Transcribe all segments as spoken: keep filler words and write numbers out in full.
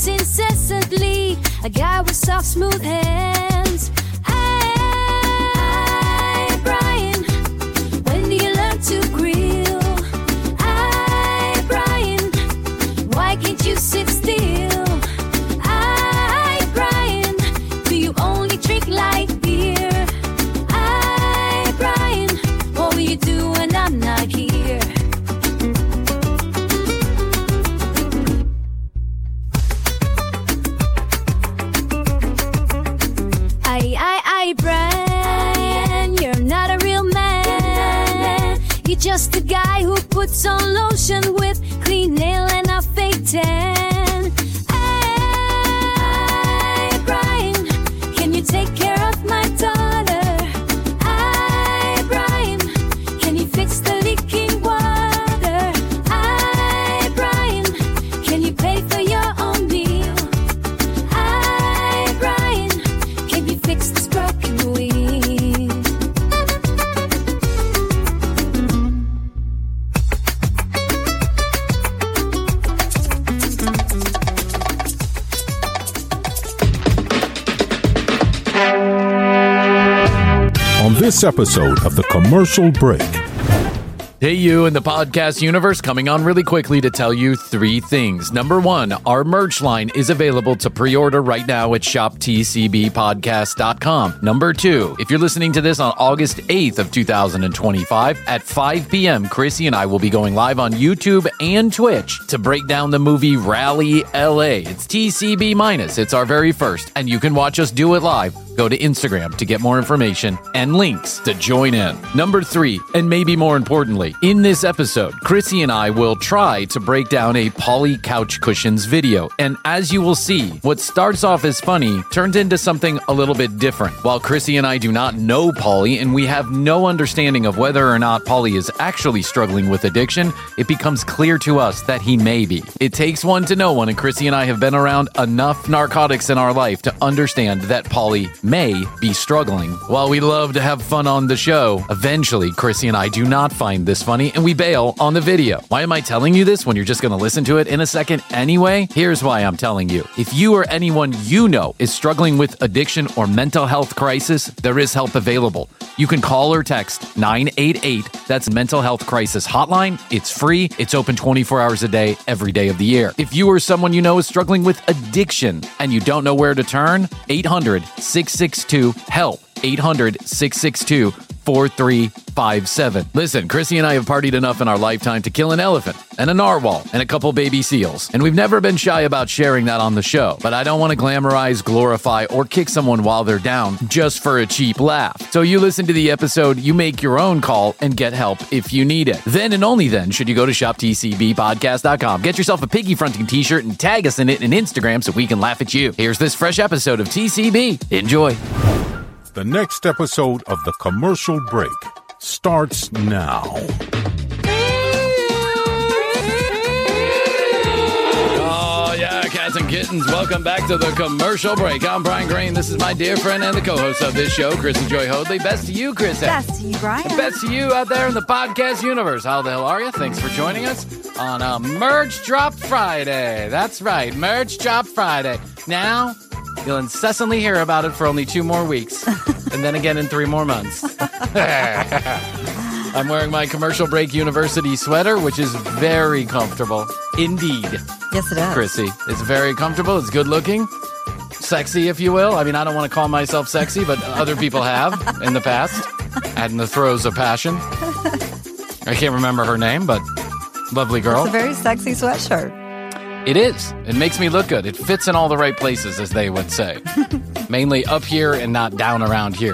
works incessantly. A guy with soft, smooth hands. Hey, Brian, when do you learn to grill? Hey, Brian, why can't you sit still? Hey, Brian, do you only drink light beer? Hey, Brian, what will you do when I'm not here? Aye, aye, aye, Brian, you're not a real man. You're just a guy who puts on lotion with clean nail and a fake tan. Aye, Brian, can you take care of my daughter? Aye, Brian, can you fix the leaking water? Aye, Brian, can you pay for your own meal? Aye, Brian, can you fix this broken wheel? On this episode of The Commercial Break. Hey, you in the podcast universe, coming on really quickly to tell you three things. Number one, our merch line is available to pre-order right now at shop t c b podcast dot com. Number two, if you're listening to this on August eighth of two thousand twenty-five at five p.m., Chrissy and I will be going live on YouTube and Twitch to break down the movie Rally L A. It's T C B minus. It's our very first, and you can watch us do it live. Go to Instagram to get more information and links to join in. Number three, and maybe more importantly, in this episode, Chrissy and I will try to break down a Polly couch cushions video. And as you will see, what starts off as funny turns into something a little bit different. While Chrissy and I do not know Polly and we have no understanding of whether or not Polly is actually struggling with addiction, it becomes clear to us that he may be. It takes one to know one, and Chrissy and I have been around enough narcotics in our life to understand that Polly may be struggling. While we love to have fun on the show, eventually Chrissy and I do not find this funny and we bail on the video. Why am I telling you this when you're just going to listen to it in a second anyway? Here's why I'm telling you. If you or anyone you know is struggling with addiction or mental health crisis, there is help available. You can call or text nine eight eight. That's Mental Health Crisis Hotline. It's free. It's open twenty-four hours a day, every day of the year. If you or someone you know is struggling with addiction and you don't know where to turn, eight hundred, six six two, HELP. eight hundred, six six two, four three five seven. Listen, Chrissy and I have partied enough in our lifetime to kill an elephant and a narwhal and a couple baby seals. And we've never been shy about sharing that on the show. But I don't want to glamorize, glorify, or kick someone while they're down just for a cheap laugh. So you listen to the episode, you make your own call, and get help if you need it. Then and only then should you go to shop t c b podcast dot com. Get yourself a piggy fronting t-shirt and tag us in it in Instagram so we can laugh at you. Here's this fresh episode of T C B. Enjoy. The next episode of The Commercial Break starts now. Oh, yeah, cats and kittens. Welcome back to The Commercial Break. I'm Brian Green. This is my dear friend and the co-host of this show, Chrissy Joy Hoadley. Best to you, Chris. Best to you, Brian. And best to you out there in the podcast universe. How the hell are you? Thanks for joining us on a Merch Drop Friday. That's right, Merch Drop Friday. Now, you'll incessantly hear about it for only two more weeks, and then again in three more months. I'm wearing my Commercial Break University sweater, which is very comfortable. Indeed. Yes, it is. Chrissy, it's very comfortable. It's good looking. Sexy, if you will. I mean, I don't want to call myself sexy, but other people have in the past. And in the throes of passion. I can't remember her name, but lovely girl. It's a very sexy sweatshirt. It is. It makes me look good. It fits in all the right places, as they would say. Mainly up here and not down around here.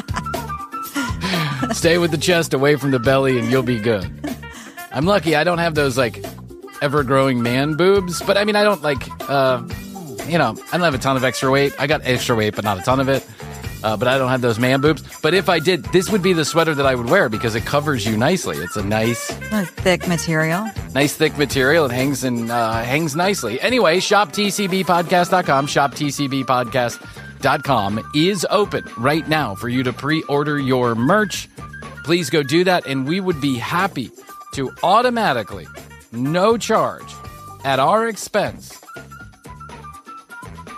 Stay with the chest away from the belly and you'll be good. I'm lucky I don't have those, like, ever-growing man boobs. But, I mean, I don't, like, uh, you know, I don't have a ton of extra weight. I got extra weight, but not a ton of it. Uh, but I don't have those man boobs. But if I did, this would be the sweater that I would wear because it covers you nicely. It's a nice... A thick material. Nice thick material. It hangs and uh, hangs nicely. Anyway, shop t c b podcast dot com. shop t c b podcast dot com is open right now for you to pre-order your merch. Please go do that, and we would be happy to automatically, no charge, at our expense,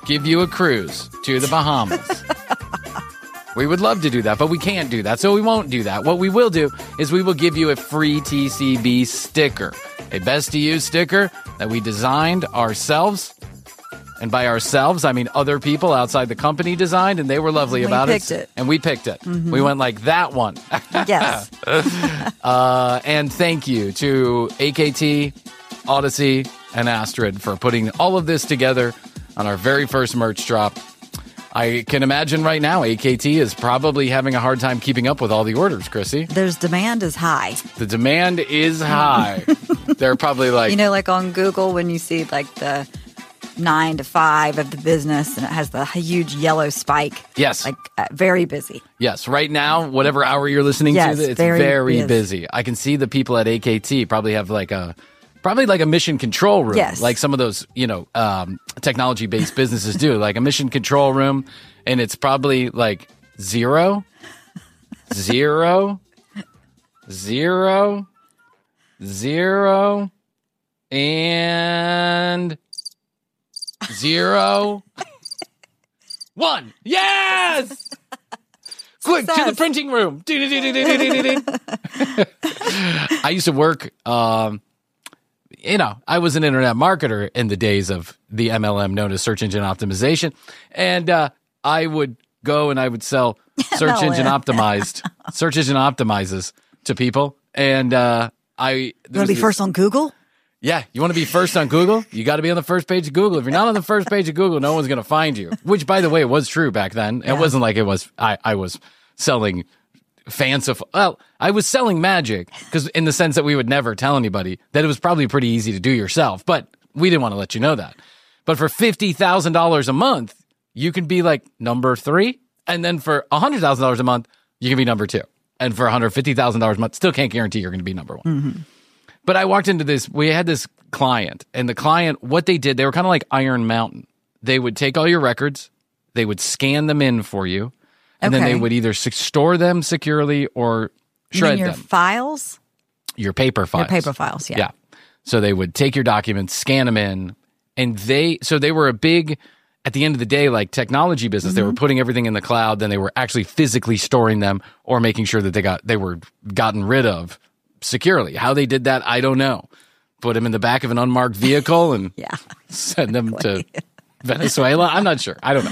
give you a cruise to the Bahamas. We would love to do that, but we can't do that, so we won't do that. What we will do is we will give you a free T C B sticker, a Best to Use sticker that we designed ourselves. And by ourselves, I mean other people outside the company designed, and they were lovely We about picked it. it. And we picked it. Mm-hmm. We went like that one. Yes. uh, and thank you to A K T, Odyssey, and Astrid for putting all of this together on our very first merch drop. I can imagine right now A K T is probably having a hard time keeping up with all the orders, Chrissy. There's demand is high. The demand is high. They're probably like... You know, like on Google when you see like the nine to five of the business and it has the huge yellow spike. Yes. Like uh, very busy. Yes. Right now, whatever hour you're listening yes, to, it's very, very busy. busy. I can see the people at A K T probably have like a... Probably like a mission control room, yes. like some of those, you know, um, technology-based businesses do, like a mission control room, and it's probably like zero, zero, zero, zero, and zero, one. Yes! Quick, to the printing room. I used to work... Um, You know, I was an internet marketer in the days of the M L M known as search engine optimization. And uh, I would go and I would sell search engine optimized, search engine optimizes to people. And uh, I... You want to be this, first on Google? Yeah. You want to be first on Google? You got to be on the first page of Google. If you're not on the first page of Google, no one's going to find you. Which, by the way, was true back then. Yeah. It wasn't like it was... I, I was selling... fanciful. Well, I was selling magic because in the sense that we would never tell anybody that it was probably pretty easy to do yourself, but we didn't want to let you know that. But for fifty thousand dollars a month, you can be like number three. And then for one hundred thousand dollars a month, you can be number two. And for one hundred fifty thousand dollars a month, still can't guarantee you're going to be number one. Mm-hmm. But I walked into this, we had this client and the client, what they did, they were kind of like Iron Mountain. They would take all your records, they would scan them in for you. And okay. then they would either store them securely or shred you mean your them. files? Your paper files. Your paper files, yeah. Yeah. So they would take your documents, scan them in, and they, so they were a big, at the end of the day, like technology business. Mm-hmm. They were putting everything in the cloud, then they were actually physically storing them or making sure that they got, they were gotten rid of securely. How they did that, I don't know. Put them in the back of an unmarked vehicle and yeah. send them to Venezuela. I'm not sure. I don't know.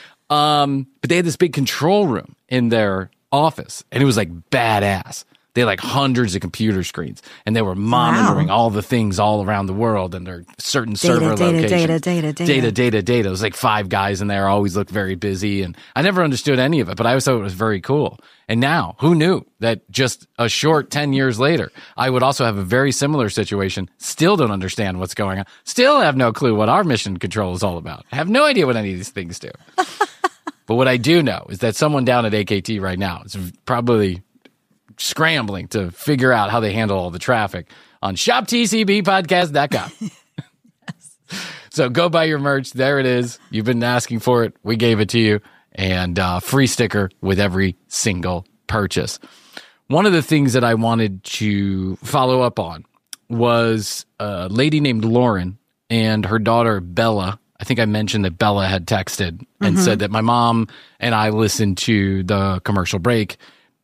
Um, but they had this big control room in their office, and it was like badass. They had like hundreds of computer screens, and they were monitoring wow. all the things all around the world and their certain data, server data, locations. Data, data, data, data, data, data. It was like five guys in there, always looked very busy, and I never understood any of it, but I always thought it was very cool. And now, who knew that just a short ten years later, I would also have a very similar situation, still don't understand what's going on, still have no clue what our mission control is all about. I have no idea what any of these things do. But what I do know is that someone down at A K T right now is probably scrambling to figure out how they handle all the traffic on shop T C B podcast dot com. Yes. So go buy your merch. There it is. You've been asking for it. We gave it to you. And uh, free sticker with every single purchase. One of the things that I wanted to follow up on was a lady named Lauren and her daughter Bella. I think I mentioned that Bella had texted and mm-hmm. said that my mom and I listened to the commercial break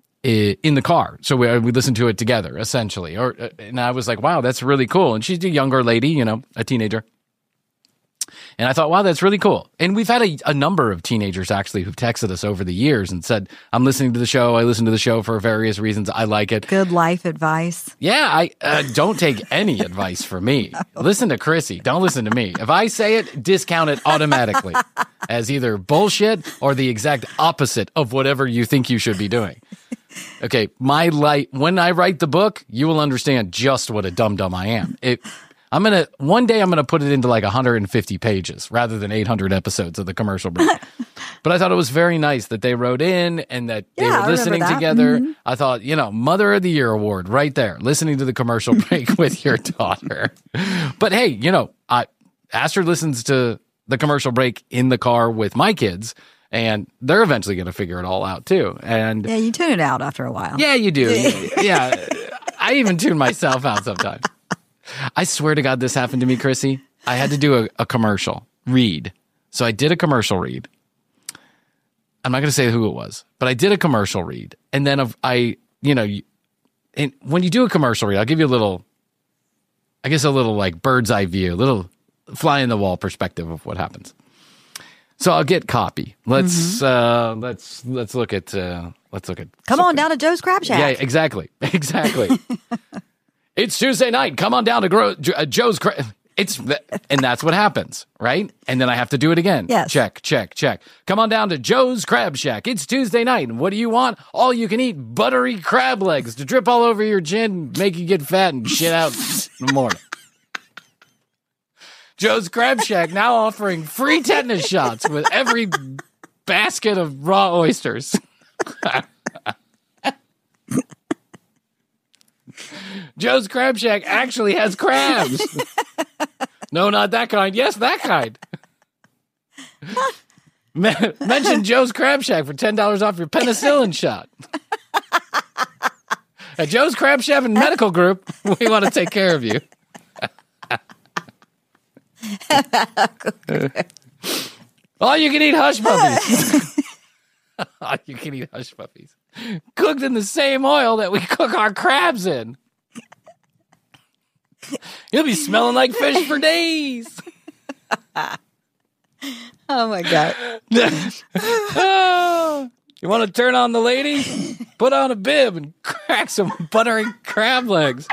in the car. So we, we listened to it together, essentially. Or and I was like, wow, that's really cool. And she's a younger lady, you know, a teenager. And I thought, wow, that's really cool. And we've had a, a number of teenagers actually who've texted us over the years and said, I'm listening to the show. I listen to the show for various reasons. I like it. Good life advice. Yeah, I uh, don't take any advice from me. No. Listen to Chrissy. Don't listen to me. If I say it, discount it automatically as either bullshit or the exact opposite of whatever you think you should be doing. Okay, my light. When I write the book, you will understand just what a dum-dum I am. It. I'm going to, one day I'm going to put it into like one hundred fifty pages rather than eight hundred episodes of the commercial break. But I thought it was very nice that they wrote in and that they yeah, were listening I together. Mm-hmm. I thought, you know, Mother of the Year award right there, listening to the commercial break with your daughter. But hey, you know, I, Astrid listens to the commercial break in the car with my kids. And they're eventually going to figure it all out too. And yeah, you tune it out after a while. Yeah, you do. Yeah. I even tune myself out sometimes. I swear to God, this happened to me, Chrissy. I had to do a, a commercial, read, So I did a commercial read. I'm not going to say who it was, but I did a commercial read. And then of I, you know, you, and when you do a commercial read, I'll give you a little, I guess a little like bird's eye view, a little fly in the wall perspective of what happens. So I'll get copy. Let's, mm-hmm. uh, let's, let's look at, uh, let's look at. Come on down to Joe's Crab Shack. Yeah, exactly. Exactly. It's Tuesday night. Come on down to Gro- uh, Joe's Crab. It's, and that's what happens, right? And then I have to do it again. Yes. Check, check, check. Come on down to Joe's Crab Shack. It's Tuesday night. And what do you want? All you can eat buttery crab legs to drip all over your chin, make you get fat and shit out in the morning. Joe's Crab Shack now offering free tetanus shots with every basket of raw oysters. Joe's Crab Shack actually has crabs. No, not that kind. Yes, that kind. Mention Joe's Crab Shack for ten dollars off your penicillin shot. At Joe's Crab Shack and Medical Group, we want to take care of you. All you can eat hush puppies. All you can eat hush puppies. Cooked in the same oil that we cook our crabs in. You'll be smelling like fish for days. Oh, my God. Oh, you want to turn on the lady? Put on a bib and crack some buttery crab legs.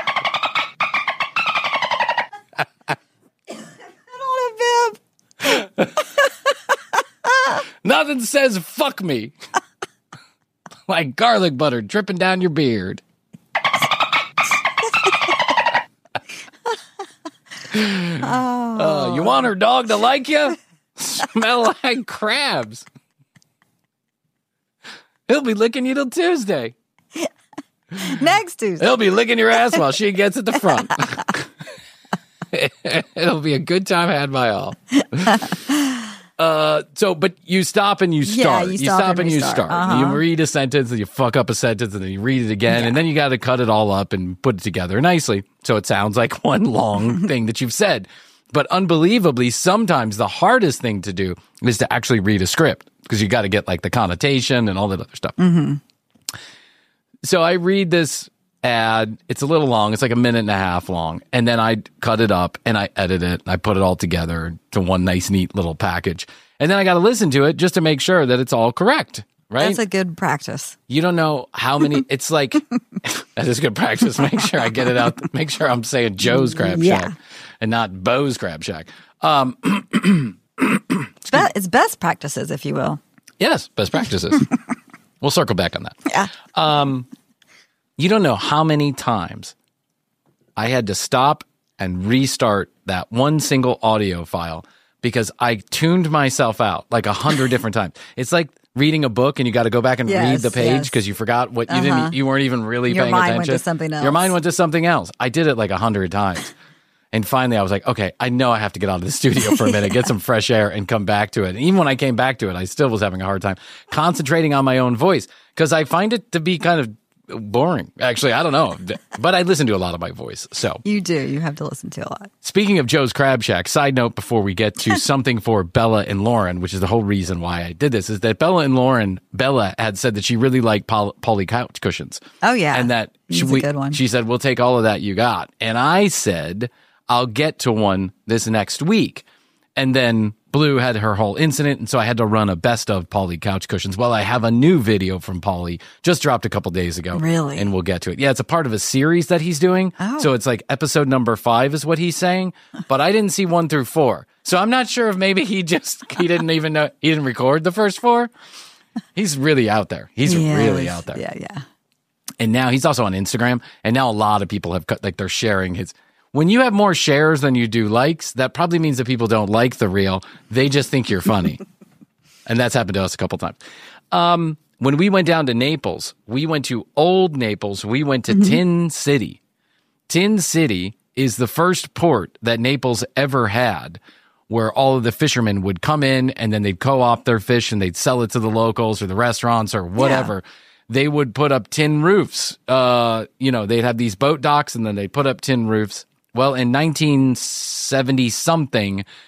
Nothing says fuck me like garlic butter dripping down your beard. Oh. Uh, you want her dog to like you? Smell like crabs. He'll be licking you till Tuesday. Next Tuesday. He'll be licking your ass while she gets at the front. It'll be a good time had by all. Uh, so, but you stop and you start. Yeah, you you stop stop and and you restart. start. Uh-huh. You read a sentence and you fuck up a sentence and then you read it again Yeah. and then you got to cut it all up and put it together nicely so it sounds like one long thing that you've said. But unbelievably, sometimes the hardest thing to do is to actually read a script because you got to get like the connotation and all that other stuff. Mm-hmm. So I read this ad. It's a little long. It's like a minute and a half long. And then I cut it up and I edit it. And I put it all together to one nice, neat little package. And then I got to listen to it just to make sure that it's all correct. Right? That's a good practice. You don't know how many. It's like, that is good practice. Make sure I get it out. Make sure I'm saying Joe's Crab Yeah. Shack and not Bo's Crab Shack. Um, It's, be- it's best practices, if you will. yes, best practices. We'll circle back on that. Yeah. Um, you don't know how many times I had to stop and restart that one single audio file because I tuned myself out like a hundred different times. It's like reading a book and you got to go back and Yes, read the page yes. because you forgot what you Uh-huh. didn't, you weren't even really Your paying mind attention. went to something else. Your mind went to something else. I did it like a hundred times. And finally I was like, okay, I know I have to get out of the studio for a minute, get some fresh air and come back to it. And even when I came back to it, I still was having a hard time concentrating on my own voice because I find it to be kind of boring. Actually, I don't know, but I listen to a lot of my voice. So You do. You have to listen to a lot. speaking of Joe's Crab Shack, side note before we get to something for Bella and Lauren, which is the whole reason why I did this, is that Bella and Lauren, Bella had said that she really liked Pol- Polly couch cushions. Oh, yeah. And that He's she, a we- good one. she said, we'll take all of that you got. And I said, I'll get to one this next week. And then Blue had her whole incident, and so I had to run a best of Polly couch cushions. Well, I have a new video from Polly, just dropped a couple days ago. Really? And we'll get to it. Yeah, it's a part of a series that he's doing. Oh. So it's like episode number five is what he's saying, but I didn't see one through four. So I'm not sure if maybe he just, he didn't even know, he didn't record the first four. He's really out there. He's Yeah, really it's- out there. Yeah, yeah. And now he's also on Instagram. And now a lot of people have cut, like they're sharing his. When you have more shares than you do likes, that probably means that people don't like the reel. They just think you're funny. And that's happened to us a couple times. Um, when we went down to Naples, we went to Old Naples. We went to Mm-hmm. Tin City. Tin City is the first port that Naples ever had where all of the fishermen would come in and then they'd co-op their fish and they'd sell it to the locals or the restaurants or whatever. They would put up tin roofs. Uh, you know, they'd have these boat docks and then they'd put up tin roofs. Well, in nineteen seventy something,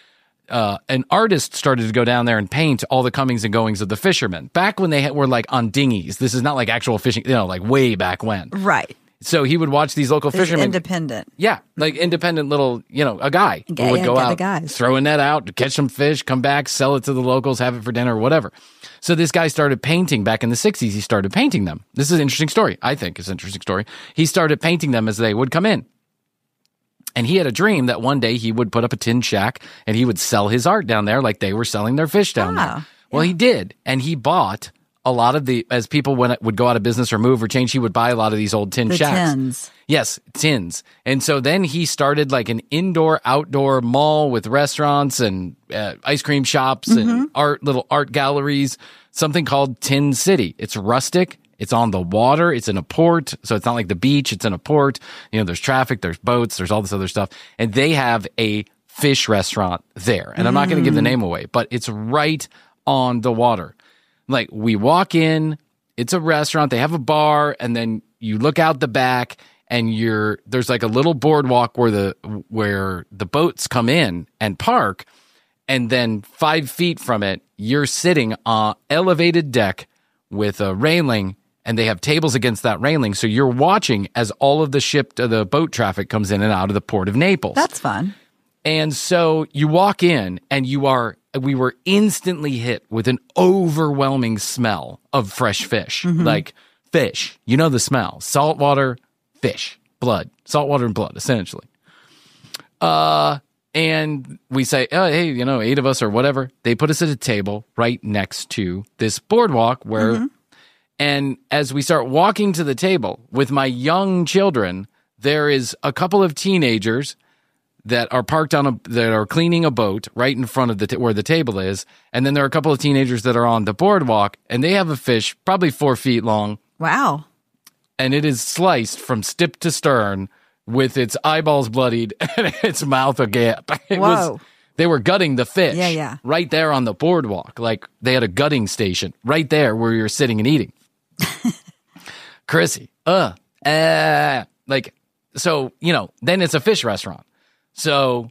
uh, an artist started to go down there and paint all the comings and goings of the fishermen back when they had, were like on dinghies. This is not like actual fishing, you know, like way back when. Right. So he would watch these local It's fishermen. independent. Yeah, like independent little, you know, a guy who Yeah, would yeah, go the out, guys. throw a net out, catch some fish, come back, sell it to the locals, have it for dinner or whatever. So this guy started painting back in the sixties. He started painting them. This is an interesting story. I think it's an interesting story. He started painting them as they would come in. And he had a dream that one day he would put up a tin shack and he would sell his art down there like they were selling their fish down Wow. there. Well, he did. And he bought a lot of the, as people went, would go out of business or move or change, he would buy a lot of these old tin The shacks. tins. Yes, tins. And so then he started like an indoor outdoor mall with restaurants and uh, ice cream shops Mm-hmm. and art, little art galleries, something called Tin City. It's rustic. It's on the water. It's in a port. So it's not like the beach. It's in a port. You know, there's traffic, there's boats, there's all this other stuff. And they have a fish restaurant there. And I'm not going to give the name away, but it's right on the water. Like we walk in, it's a restaurant, they have a bar, and then you look out the back and you're there's like a little boardwalk where the where the boats come in and park, and then five feet from it, you're sitting on elevated deck with a railing, and they have tables against that railing, so you're watching as all of the ship the boat traffic comes in and out of the port of Naples. That's fun. And so you walk in and you are, we were instantly hit with an overwhelming smell of fresh fish, like fish. You know the smell, saltwater, fish, blood, saltwater and blood, essentially. Uh, and we say, oh, hey, you know, eight of us or whatever. They put us at a table right next to this boardwalk where, and as we start walking to the table with my young children, there is a couple of teenagers that are parked on a that are cleaning a boat right in front of the t- where the table is, and then there are a couple of teenagers that are on the boardwalk, and they have a fish probably four feet long, Wow. and it is sliced from stip to stern with its eyeballs bloodied and its mouth agape. It was Whoa. they were gutting the fish, Yeah, yeah. right there on the boardwalk, like they had a gutting station right there where you're sitting and eating. Chrissy, uh, uh, like so you know. Then it's a fish restaurant. So,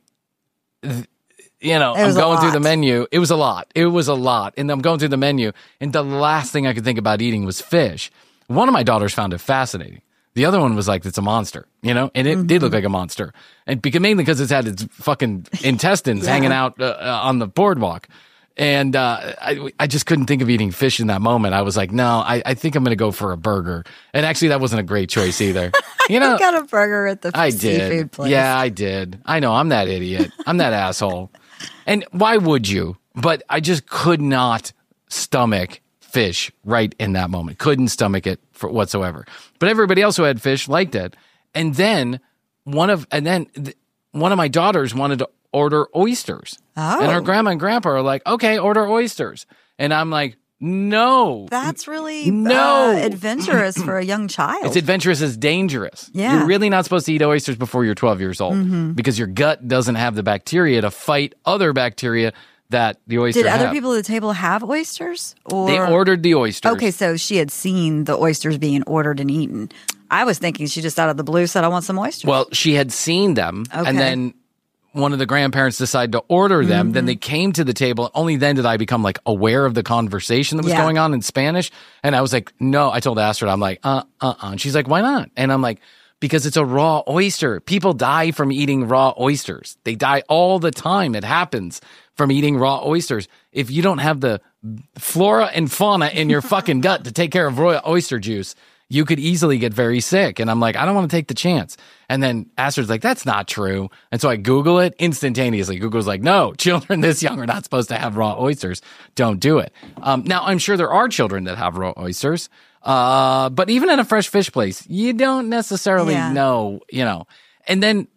th- you know, It I'm was a going through the lot. menu. It was a lot. It was a lot. And I'm going through the menu. And the last thing I could think about eating was fish. One of my daughters found it fascinating. The other one was like, it's a monster, you know? And it Mm-hmm. did look like a monster. And because, mainly because it's had its fucking intestines Yeah. hanging out uh, uh, on the boardwalk. And uh, I, I just couldn't think of eating fish in that moment. I was like, no, I, I think I'm going to go for a burger. And actually, that wasn't a great choice either. You know, You got a burger at the I seafood did. place. Yeah, I did. I know. I'm that idiot. I'm that asshole. And why would you? But I just could not stomach fish right in that moment. Couldn't stomach it for whatsoever. But everybody else who had fish liked it. And then one of and then th- one of my daughters wanted to order oysters. Oh. And her grandma and grandpa are like, "Okay, order oysters." And I'm like, "No." That's really No. uh, adventurous for a young child. It's adventurous as dangerous. Yeah. Mm-hmm. You're really not supposed to eat oysters before you're twelve years old because your gut doesn't have the bacteria to fight other bacteria that the oyster Did other have. people at the table have oysters? Or They ordered the oysters. Okay, so she had seen the oysters being ordered and eaten. I was thinking she just out of the blue said, I want some oysters. Well, she had seen them, Okay. and then one of the grandparents decided to order them. Mm-hmm. Then they came to the table. Only then did I become like aware of the conversation that was Yeah. going on in Spanish. And I was like, no, I told Astrid, I'm like, uh, uh, uh. And she's like, why not? And I'm like, because it's a raw oyster. People die from eating raw oysters. They die all the time. It happens from eating raw oysters. If you don't have the flora and fauna in your fucking gut to take care of raw oyster juice, you could easily get very sick. And I'm like, I don't want to take the chance. And then Astrid's like, that's not true. And so I Google it instantaneously. Google's like, no, children this young are not supposed to have raw oysters. Don't do it. Um, now, I'm sure there are children that have raw oysters. Uh, but even in a fresh fish place, you don't necessarily Yeah. know, you know. And then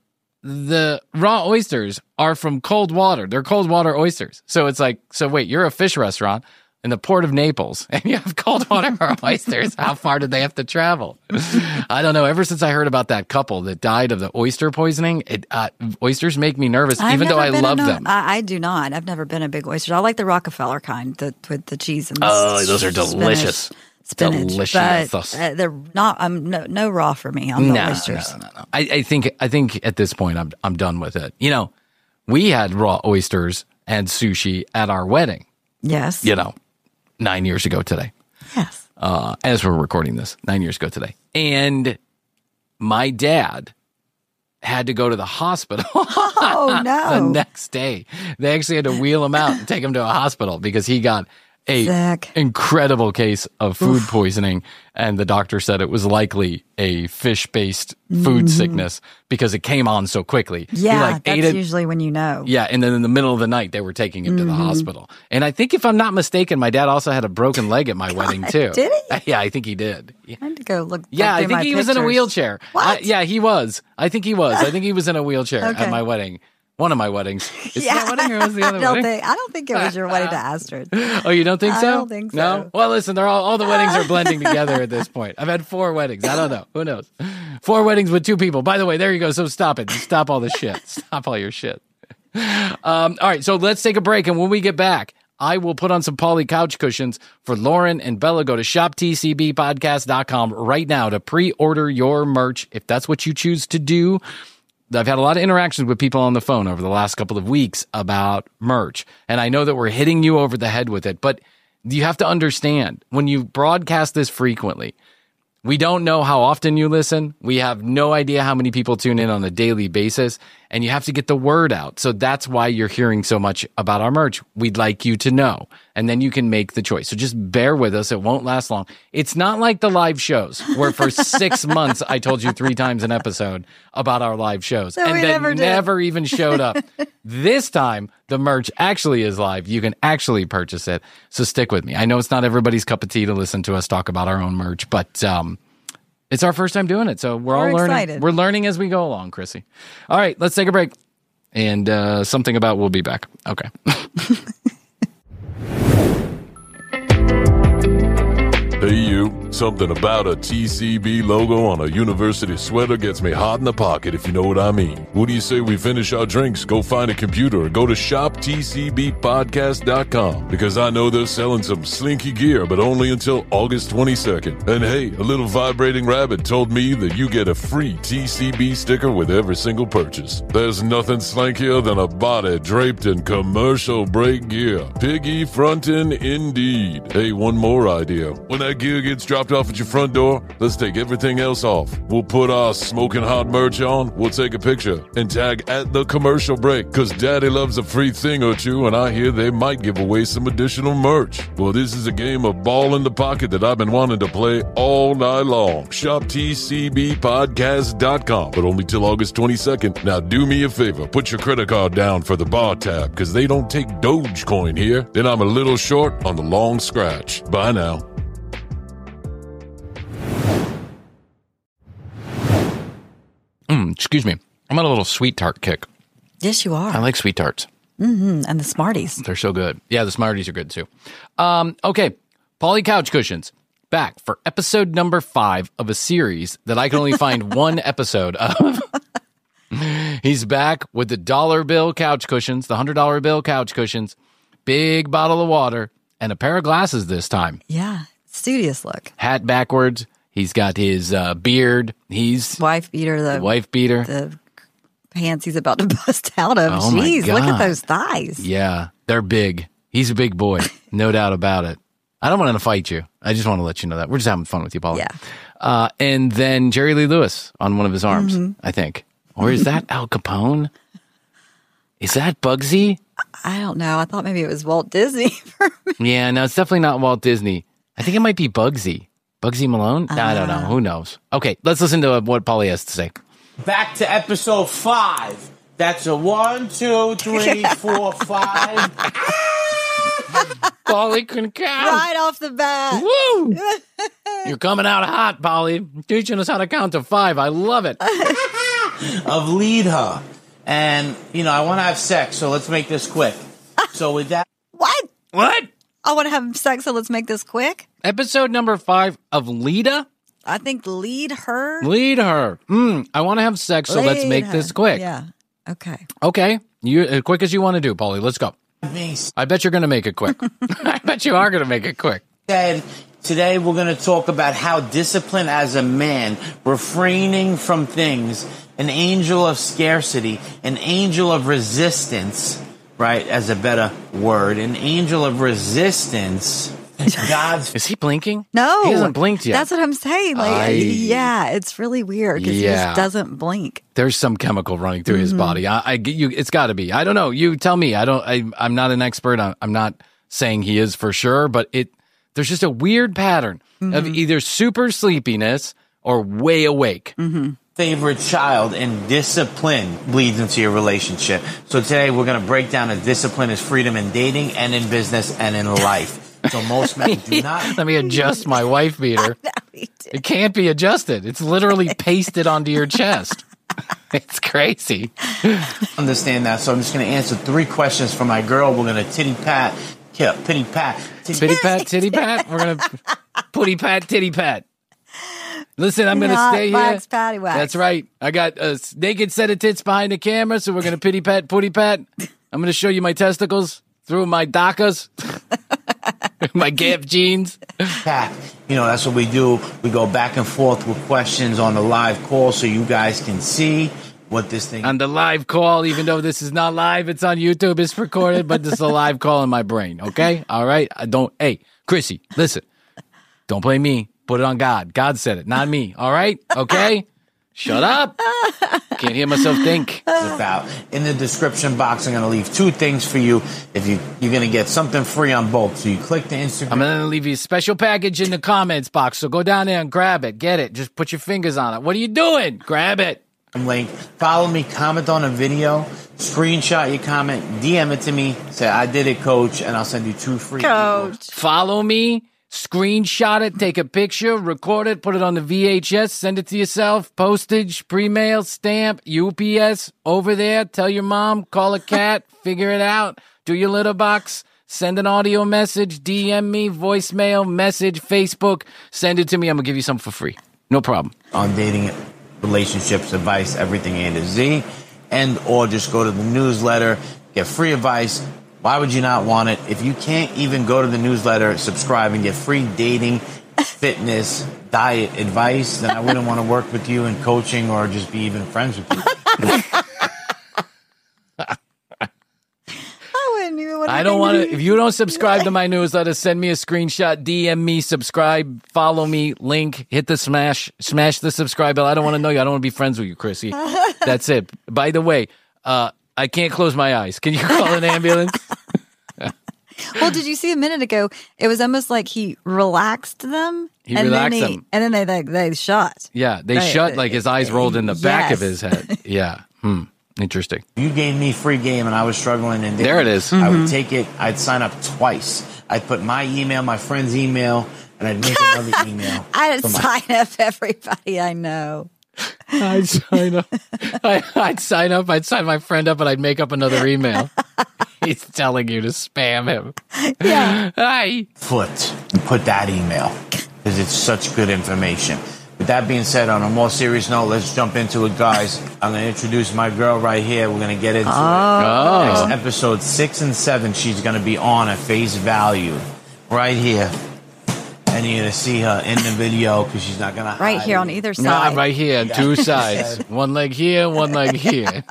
the raw oysters are from cold water. They're cold water oysters. So it's like, so wait, you're a fish restaurant in the port of Naples and you have cold water oysters. How far did they have to travel? I don't know. Ever since I heard about that couple that died of the oyster poisoning, it, uh, oysters make me nervous, I've even though never I been love a- them. I, I do not. I've never been a big oyster. I like the Rockefeller kind, the with the cheese and the Oh, those are spinach- delicious. Spinach, Delicious. but uh, they're not. I'm no, no raw for me on the No, oysters. no, no, no. I, I think I think at this point I'm I'm done with it. You know, we had raw oysters and sushi at our wedding, Yes. you know, nine years ago today. Yes. Uh, as we're recording this, nine years ago today. And my dad had to go to the hospital Oh, no. the next day. They actually had to wheel him out and take him to a hospital because he got a Sick. incredible case of food poisoning, and the doctor said it was likely a fish-based food sickness because it came on so quickly. He, Yeah, like, ate that's it- usually when you know. Yeah, and then in the middle of the night, they were taking him to the hospital. And I think, if I'm not mistaken, my dad also had a broken leg at my wedding, too. did he? Yeah, I think he did. Yeah, I had to go look. yeah I through think my he was in a pictures. wheelchair. What? I- yeah, he was. I think he was. I think he was in a wheelchair Okay. at my wedding. One of my weddings. Is Yeah. that wedding or was the other I don't wedding? think. I don't think it was your wedding to Astrid. Oh, you don't think I so? don't think No? so. Well, listen, they're all, all the weddings are blending together at this point. I've had four weddings. I don't know. Who knows? Four weddings with two people. By the way, there you go. So stop it. Stop all the shit. Stop all your shit. Um, all right. So let's take a break. And when we get back, I will put on some Pauly couch cushions for Lauren and Bella. Go to shop T C B podcast dot com right now to pre-order your merch if that's what you choose to do. I've had a lot of interactions with people on the phone over the last couple of weeks about merch. And I know that we're hitting you over the head with it, but you have to understand, when you broadcast this frequently, we don't know how often you listen. We have no idea how many people tune in on a daily basis, and you have to get the word out. So that's why you're hearing so much about our merch. We'd like you to know, and then you can make the choice. So just bear with us. It won't last long. It's not like the live shows where for six months I told you three times an episode about our live shows, So and we then never did. never even showed up. This time, the merch actually is live. You can actually purchase it. So stick with me. I know it's not everybody's cup of tea to listen to us talk about our own merch, but um, it's our first time doing it. So we're, all We're learning. excited. We're learning as we go along, Chrissy. All right, let's take a break. And uh, something about we'll be back. Okay. Hey you, something about a T C B logo on a university sweater gets me hot in the pocket, if you know what I mean. What do you say we finish our drinks, go find a computer, or go to shop T C B podcast dot com? Because I know they're selling some slinky gear, but only until August twenty-second. And hey, a little vibrating rabbit told me that you get a free T C B sticker with every single purchase. There's nothing slinkier than a body draped in commercial break gear. Piggy frontin' indeed. Hey, one more idea. When that gear gets dropped off at your front door, let's take everything else off. We'll put our smoking hot merch on, we'll take a picture, and tag at the commercial break, cause daddy loves a free thing or two, and I hear they might give away some additional merch. Well, this is a game of ball in the pocket that I've been wanting to play all night long. Shop T C B podcast dot com, but only till August twenty-second. Now do me a favor, put your credit card down for the bar tab, cause they don't take Dogecoin here. Then I'm a little short on the long scratch. Bye now. Mm, excuse me. I'm on a little sweet tart kick. Yes, you are. I like sweet tarts. Mm, and the Smarties. They're so good. Yeah, the Smarties are good too. Um, okay, Pauly Couch Cushions back for episode number five of a series that I can only find one episode of. He's back with the dollar bill couch cushions, the hundred dollar bill couch cushions, big bottle of water, and a pair of glasses this time. Yeah. Studious look. Hat backwards. He's got his uh, beard. He's Wife beater. The wife beater. The pants he's about to bust out of. Oh, my Jeez, look God. at those thighs. Yeah, they're big. He's a big boy, no doubt about it. I don't want to fight you. I just want to let you know that. We're just having fun with you, Paul. Yeah. Uh, and then Jerry Lee Lewis on one of his arms, I think. Or is that Al Capone? Is that Bugsy? I don't know. I thought maybe it was Walt Disney. For me. Yeah, no, it's definitely not Walt Disney. I think it might be Bugsy. Bugsy Malone? Uh, I don't know. Who knows? Okay, let's listen to what Pauly has to say. Back to episode five. That's a one, two, three, four, five. Pauly can count. Right off the bat. Woo! You're coming out hot, Pauly. Teaching us how to count to five. I love it. Of lead her. And, you know, I want to have sex, so let's make this quick. So with that. What? What? I want to have sex, so let's make this quick. Episode number five of Lita? I think lead her. Lead her. Mm, I want to have sex, so let's Lead make her. this quick. Yeah. Okay. Okay. You as quick as you want to do, Pauly. Let's go. Being I bet you're going to make it quick. I bet you are going to make it quick. said, today we're going to talk about how discipline as a man, refraining from things, an angel of scarcity, an angel of resistance, right, as a better word. An angel of resistance. God's Is he blinking? No, He hasn't blinked yet. That's what I'm saying. Like, I- yeah, it's really weird because he Yeah. just doesn't blink. There's some chemical running through his body. I, I get you. It's got to be. I don't know. You tell me. I don't. I, I'm not an expert. I'm, I'm not saying he is for sure, but it. There's just a weird pattern of either super sleepiness or way awake. favorite child, and discipline bleeds into your relationship. So today we're going to break down that discipline is freedom in dating and in business and in life. So most men do not. Let me adjust my wife beater. It can't be adjusted. It's literally pasted onto your chest. It's crazy. Understand that. So I'm just going to answer three questions for my girl. We're going to titty pat, yeah, pity pat, titty Titty pat, titty pat. We're gonna putty pat, titty pat. Listen, I'm gonna Not stay wax, here. patty wax. That's right. I got a naked set of tits behind the camera, so we're gonna pity pat, putty pat. I'm gonna show you my testicles through my Dakas, my Gap jeans. pat. You know, that's what we do. We go back and forth with questions on the live call so you guys can see what this thing On the live call, even though this is not live, it's on YouTube, it's recorded, but this is a live call in my brain, okay? All right? I don't, hey, Chrissy, listen, don't blame me. Put it on God. God said it, not me, all right? Okay? Shut up. Can't hear myself think. is about. In the description box, I'm going to leave two things for you. If you, you're going to get something free on both. So you click the Instagram. I'm going to leave you a special package in the comments box, so go down there and grab it. Get it. Just put your fingers on it. What are you doing? Grab it. link. Follow me, comment on a video, screenshot your comment, D M it to me, say I did it, coach, and I'll send you two free Coach. Follow me. Screenshot it, take a picture, record it, put it on the V H S, send it to yourself, postage, pre-mail, stamp, U P S, over there, tell your mom, call a cat, figure it out, do your litter box, send an audio message, D M me, voicemail, message, Facebook, send it to me, I'm going to give you something for free. No problem. on dating, relationships, advice, everything A to Z, and or just go to the newsletter, get free advice. Why would you not want it? If you can't even go to the newsletter, subscribe, and get free dating, fitness, diet advice, then I wouldn't want to work with you in coaching or just be even friends with you. I wouldn't even want I don't want to, if you don't subscribe to my newsletter, send me a screenshot, D M me, subscribe, follow me, link, hit the smash, smash the subscribe bell. I don't want to know you. I don't want to be friends with you, Chrissy. That's it. By the way, uh, I can't close my eyes. Can you call an ambulance? Well, did you see a minute ago? It was almost like he relaxed them. He and relaxed then he, them. And then they they, they shot. Yeah, they Right. shut like his eyes rolled in the back of his Yes. head. Yeah. Hmm. Interesting. You gave me free game and I was struggling. And There it is. I would take it. I'd sign up twice. I'd put my email, my friend's email, and I'd make another email. I'd for my- sign up everybody I know. I'd sign up. I, I'd sign up. I'd sign my friend up, and I'd make up another email. He's telling you to spam him. Yeah. Hi. foot and put that email because it's such good information. With that being said, on a more serious note, let's jump into it, guys. I'm going to introduce my girl right here. We're going to get into it. Oh. Next episode six and seven, she's going to be on at face value right here. And you're going to see her in the video because she's not going to Right here on either No, side. right here, two sides. One leg here, one leg here.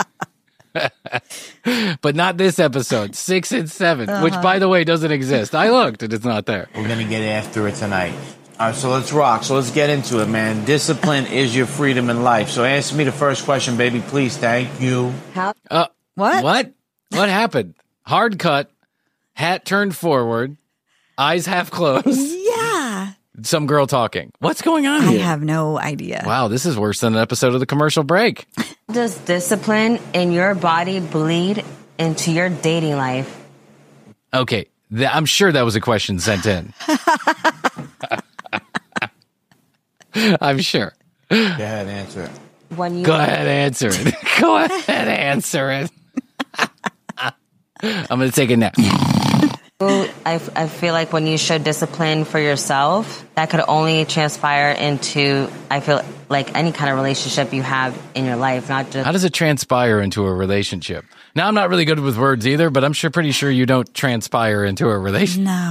But not this episode, six and seven, which, by the way, doesn't exist. I looked, and it's not there. We're going to get after it tonight. All right, so let's rock. So let's get into it, man. Discipline is your freedom in life. So answer me the first question, baby, please. Thank you. How? Uh, What? What? What happened? Hard cut, hat turned forward, eyes half closed, Yeah. some girl talking. What's going on I here? have no idea. Wow, this is worse than an episode of the commercial break. Does discipline in your body bleed into your dating life? Okay, th- I'm sure that was a question sent in. I'm sure. Go ahead, answer it. When you Go ahead, answer it. Go ahead, answer it. I'm going to take a nap. I, I feel like when you show discipline for yourself, that could only transpire into, I feel like, any kind of relationship you have in your life, not just How does it transpire into a relationship? Now, I'm not really good with words either, but I'm sure pretty sure you don't transpire into a relationship. No.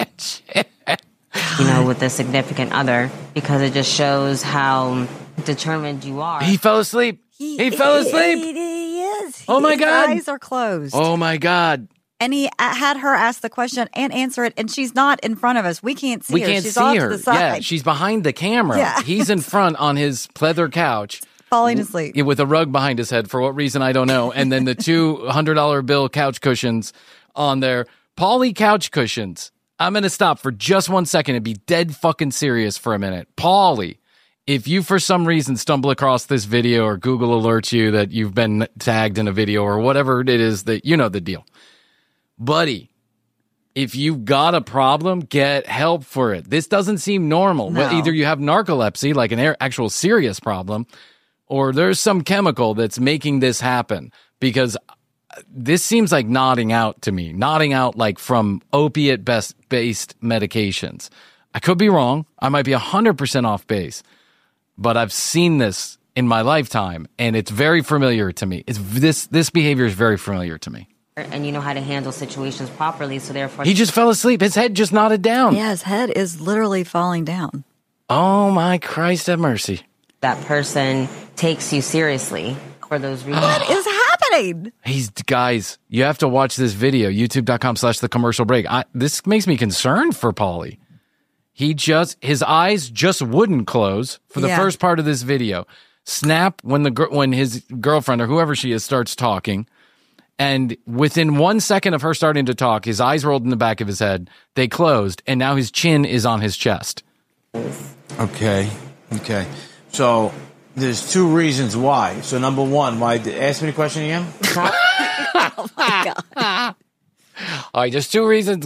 you know, with a significant other, because it just shows how determined you are. He fell asleep. He, fell asleep. He, he is. Yes. Oh, my his God. eyes are closed. Oh, my God. And he a- had her ask the question and answer it, and she's not in front of us. We can't see We her. can't she's see off her. to the side, Yeah, she's behind the camera. Yeah. He's in front on his pleather couch. falling asleep. With a rug behind his head for what reason I don't know, and then the two hundred dollar bill couch cushions on there. Pauly couch cushions. I'm gonna stop for just one second and be dead fucking serious for a minute. Pauly, if you for some reason stumble across this video or Google alerts you that you've been tagged in a video or whatever it is that you know the deal, buddy. If you've got a problem, get help for it. This doesn't seem normal. No. Well, either you have narcolepsy, like an a- actual serious problem, or there's some chemical that's making this happen, because this seems like nodding out to me, nodding out like from opiate best based medications. I could be wrong. I might be one hundred percent off base, but I've seen this in my lifetime and it's very familiar to me. It's this, this behavior is very familiar to me. And you know how to handle situations properly, so therefore He just fell asleep. His head just nodded down. Yeah, his head is literally falling down. Oh my Christ have mercy. that person takes you seriously for those reasons. What is happening? He's guys, you have to watch this video, youtube.com slash the commercial break. I, this makes me concerned for Pauly. He just, his eyes just wouldn't close for the Yeah. first part of this video. Snap when the gir- when his girlfriend or whoever she is starts talking. And within one second of her starting to talk, his eyes rolled in the back of his head. They closed, and now his chin is on his chest. Okay. Okay. So there's two reasons why. So number one, why? Ask me the question again. Oh my God. All right, just two reasons.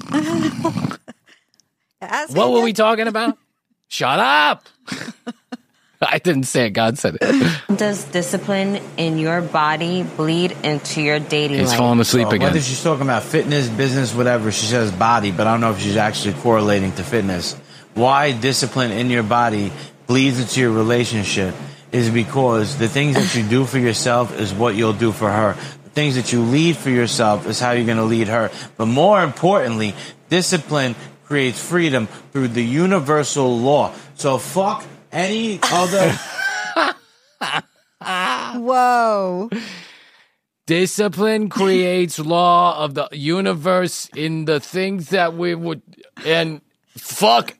Ask me What were again. we talking about? Shut up. I didn't say it. God said it. Does discipline in your body bleed into your dating He's life? falling asleep So again. whether she's talking about fitness, business, whatever, she says body, but I don't know if she's actually correlating to fitness. Why discipline in your body bleeds into your relationship is because the things that you do for yourself is what you'll do for her. The things that you lead for yourself is how you're going to lead her. But more importantly, discipline creates freedom through the universal law. So fuck any other... Whoa. Discipline creates law of the universe in the things that we would, and fuck.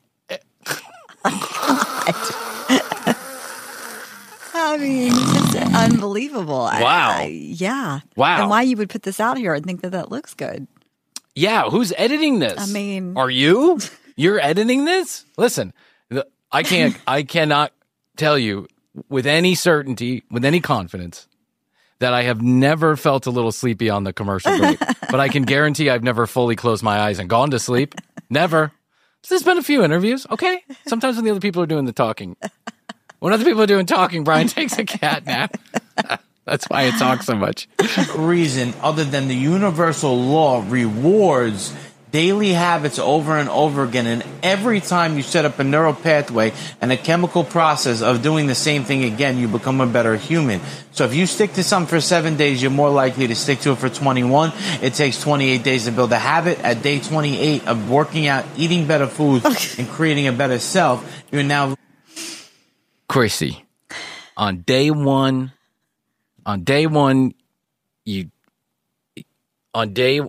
I mean, it's just unbelievable. I- Wow. I- yeah. Wow. And why you would put this out here and think that that looks good. Yeah, who's editing this? I mean- are you? You're editing this? Listen, the, I can't, I cannot tell you with any certainty, with any confidence, that I have never felt a little sleepy on the commercial break. But I can guarantee I've never fully closed my eyes and gone to sleep. Never. So there's been a few interviews, okay? Sometimes when the other people are doing the talking. When other people are doing talking, Brian takes a cat nap. That's why I talk so much. reason other than the universal law rewards daily habits over and over again, and every time you set up a neural pathway and a chemical process of doing the same thing again, you become a better human. So if you stick to something for seven days, you're more likely to stick to it for twenty-one. It takes twenty-eight days to build a habit. At day twenty-eight of working out, eating better foods, and creating a better self, you're now... Chrissy, on day one, on day one, you, on day,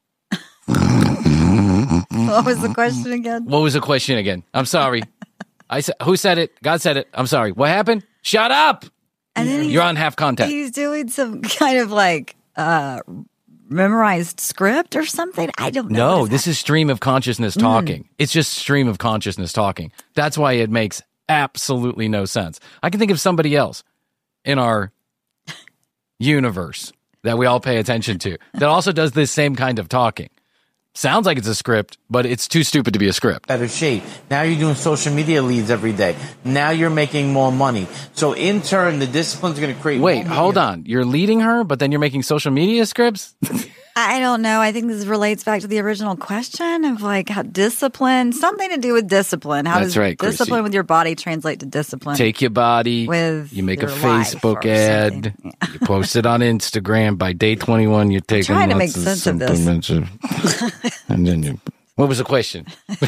What was the question again? what was the question again? I'm sorry. I said, who said it? God said it. I'm sorry. What happened? Shut up. And then he's, You're on half contact. he's doing some kind of like uh, memorized script or something. I don't know. No, what this is stream of consciousness talking. It's just stream of consciousness talking. That's why it makes absolutely no sense. I can think of somebody else in our universe that we all pay attention to that also does this same kind of talking. Sounds like it's a script, but it's too stupid to be a script. better shape. Now you're doing social media leads every day. Now you're making more money. So in turn, the discipline's going to create. Wait, more hold money. on. You're leading her, but then you're making social media scripts? I don't know. I think this relates back to the original question of like how discipline, something to do with discipline. How That's does right, Chrissy. discipline with your body translate to discipline? Take your body, With you make a your life Facebook or ad, something. you post it on Instagram. By day twenty-one, you're taking trying to lots make sense of this. supplements of- and then you What was the question?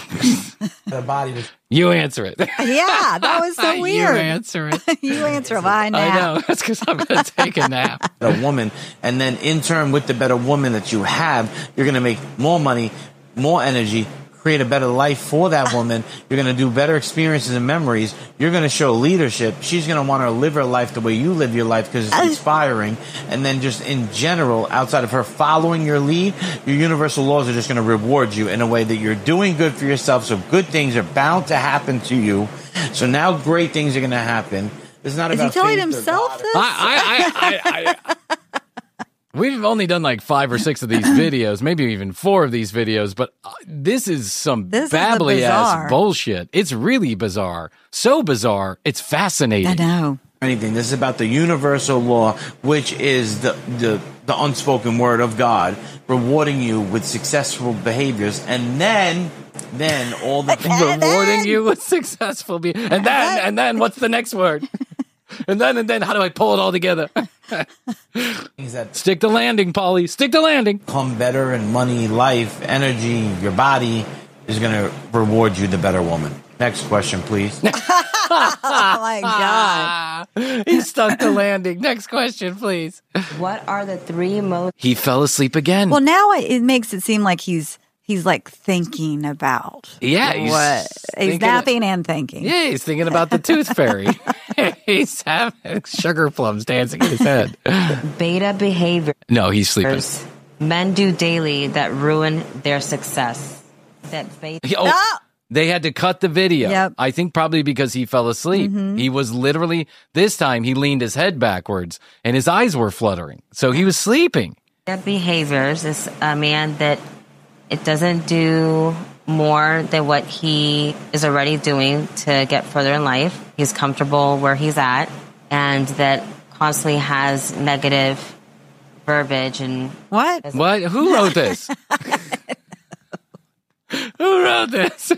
The body was You answer it. Yeah, that was so You weird. answer it. You answer it. Why I now? know. That's because I'm going to take a nap. a woman, and then in turn, with the better woman that you have, you're going to make more money, more energy, create a better life for that woman. You're going to do better experiences and memories. You're going to show leadership. She's going to want to live her life the way you live your life because it's inspiring. And then just in general, outside of her following your lead, your universal laws are just going to reward you in a way that you're doing good for yourself. So good things are bound to happen to you. So now great things are going to happen. It's not Is about he telling faith or himself God. this? I, I, I, I, I, we've only done like five or six of these videos, maybe even four of these videos, but uh, this is some This is the babbly bizarre. ass bullshit. It's really bizarre. So bizarre, it's fascinating. I know. Anything. This is about the universal law, which is the, the the unspoken word of God, rewarding you with successful behaviors, and then then all the Rewarding you with successful be- and then and then what's the next word? And then and then how do I pull it all together? things that Stick to landing, Polly. Stick to landing. come better, and money, life, energy, your body is going to reward you the better woman. Next question, please. Oh my God. Ah, he stuck to landing. Next question, please. What are the three most He fell asleep again. Well, now it, it makes it seem like he's he's like thinking about Yeah, he's what he's thinking- napping and thinking. Yeah, he's thinking about the tooth fairy. He's having sugar plums dancing in his head. beta behaviors No, he's sleeping. men do daily that ruin their success? That beta. He- oh, Ah! they had to cut the video. Yep. I think probably because he fell asleep. He was literally, this time he leaned his head backwards and his eyes were fluttering. So he was sleeping. Beta behaviors is a man that it doesn't do more than what he is already doing to get further in life. He's comfortable where he's at, and that constantly has negative verbiage and What? What? Who wrote this? Who wrote this?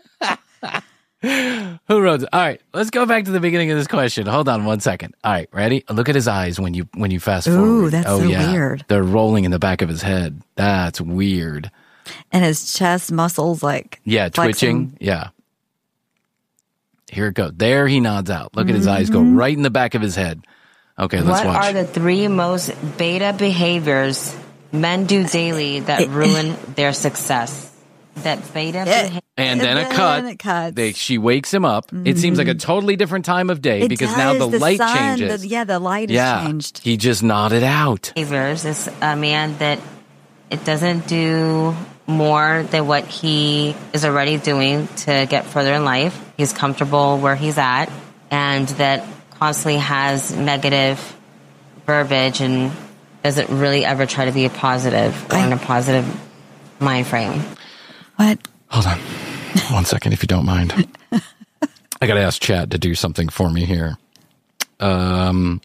Who wrote it? All right, let's go back to the beginning of this question. Hold on one second. All right, ready? Look at his eyes when you when you fast forward. Ooh, that's oh, so yeah. weird. They're rolling in the back of his head. That's weird. And his chest muscles like Yeah, flexing. twitching. Yeah. Here it goes. There he nods out. Look at his eyes Mm-hmm. go right in the back of his head. Okay, let's what watch. are the three most beta behaviors men do daily that ruin their success? That beta behavior. and then a And cut. then it cuts. They, she wakes him up. It seems like a totally different time of day It because now the, does. light sun, changes. the- yeah, the light yeah, has changed. he just nodded out. behaviors is a man that it doesn't do more than what he is already doing to get further in life. He's comfortable where he's at, and that constantly has negative verbiage and doesn't really ever try to be a positive or in a positive mind frame. What? Hold on one second, if you don't mind. I got to ask Chad to do something for me here. Um,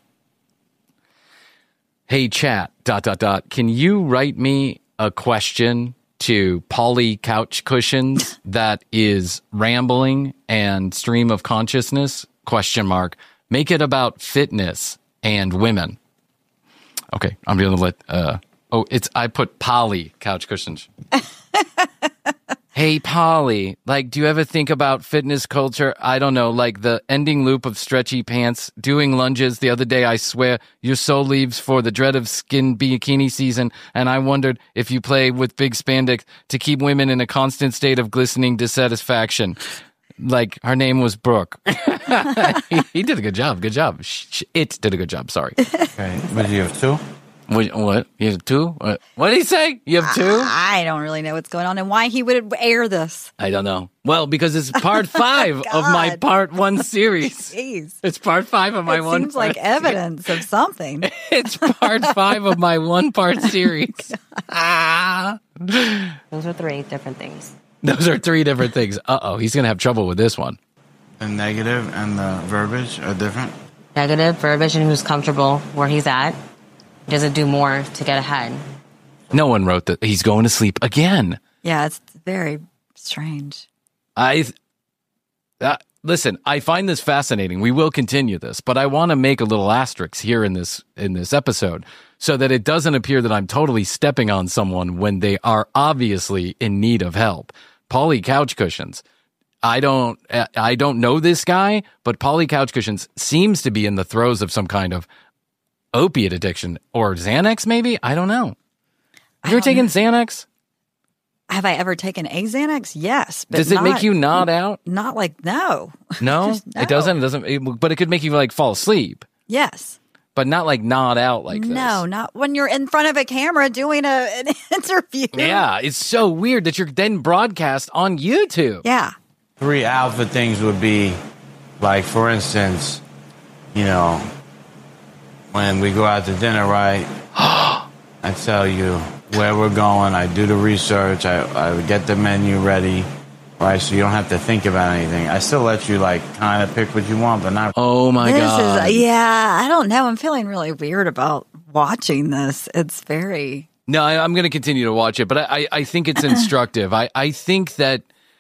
hey, chat, dot, dot, dot. Can you write me a question to Polly Couch Cushions that is rambling and stream of consciousness, question mark. Make it about fitness and women. Okay, I'm going to let, uh, oh, it's, I put Polly Couch Cushions. Hey, Polly, like, do you ever think about fitness culture? I don't know, like the ending loop of stretchy pants, doing lunges the other day. I swear your soul leaves for the dread of skin bikini season. And I wondered if you play with big spandex to keep women in a constant state of glistening dissatisfaction. Like her name was Brooke. he, he did a good job. Good job. Sh- It did a good job. Sorry. Okay, what do you have, two? What? What? You have two? What, what did he say? You have two? I don't really know what's going on and why he would air this. I don't know. Well, because it's part five of my God. part one series. Jeez. It's part five of my It one. seems like part- evidence of something. It's part five of my one part series. Ah. Those are three different things. Those are three different things. Uh oh, he's gonna have trouble with this one. The negative and the verbiage are different. Negative verbiage and who's comfortable where he's at. He doesn't do more to get ahead. No one wrote that. He's going to sleep again. Yeah, it's very strange. I. Uh, listen, I find this fascinating. We will continue this, but I want to make a little asterisk here in this in this episode so that it doesn't appear that I'm totally stepping on someone when they are obviously in need of help. Pauly Couch Cushions. I don't I don't know this guy, but Pauly Couch Cushions seems to be in the throes of some kind of opiate addiction or Xanax, maybe. I don't know. Have you ever taken Xanax? Have I ever taken a Xanax? Yes. But Does it not, make you nod out? Not like, no. No, Just no. it doesn't. It doesn't. It, but it could make you like fall asleep, Yes. but not like nod out like this. No, not when you're in front of a camera doing a, an interview. Yeah, it's so weird that you're then broadcast on YouTube. Yeah. Three alpha things would be, like, for instance, you know, when we go out to dinner, right? I tell you where we're going. I do the research. I, I get the menu ready, right? So you don't have to think about anything. I still let you, like, kind of pick what you want, but not. Oh my this god. is, yeah, I don't know. I'm feeling really weird about watching this. It's very. No, I, I'm going to continue to watch it, but I, I, I think it's instructive. I, I think that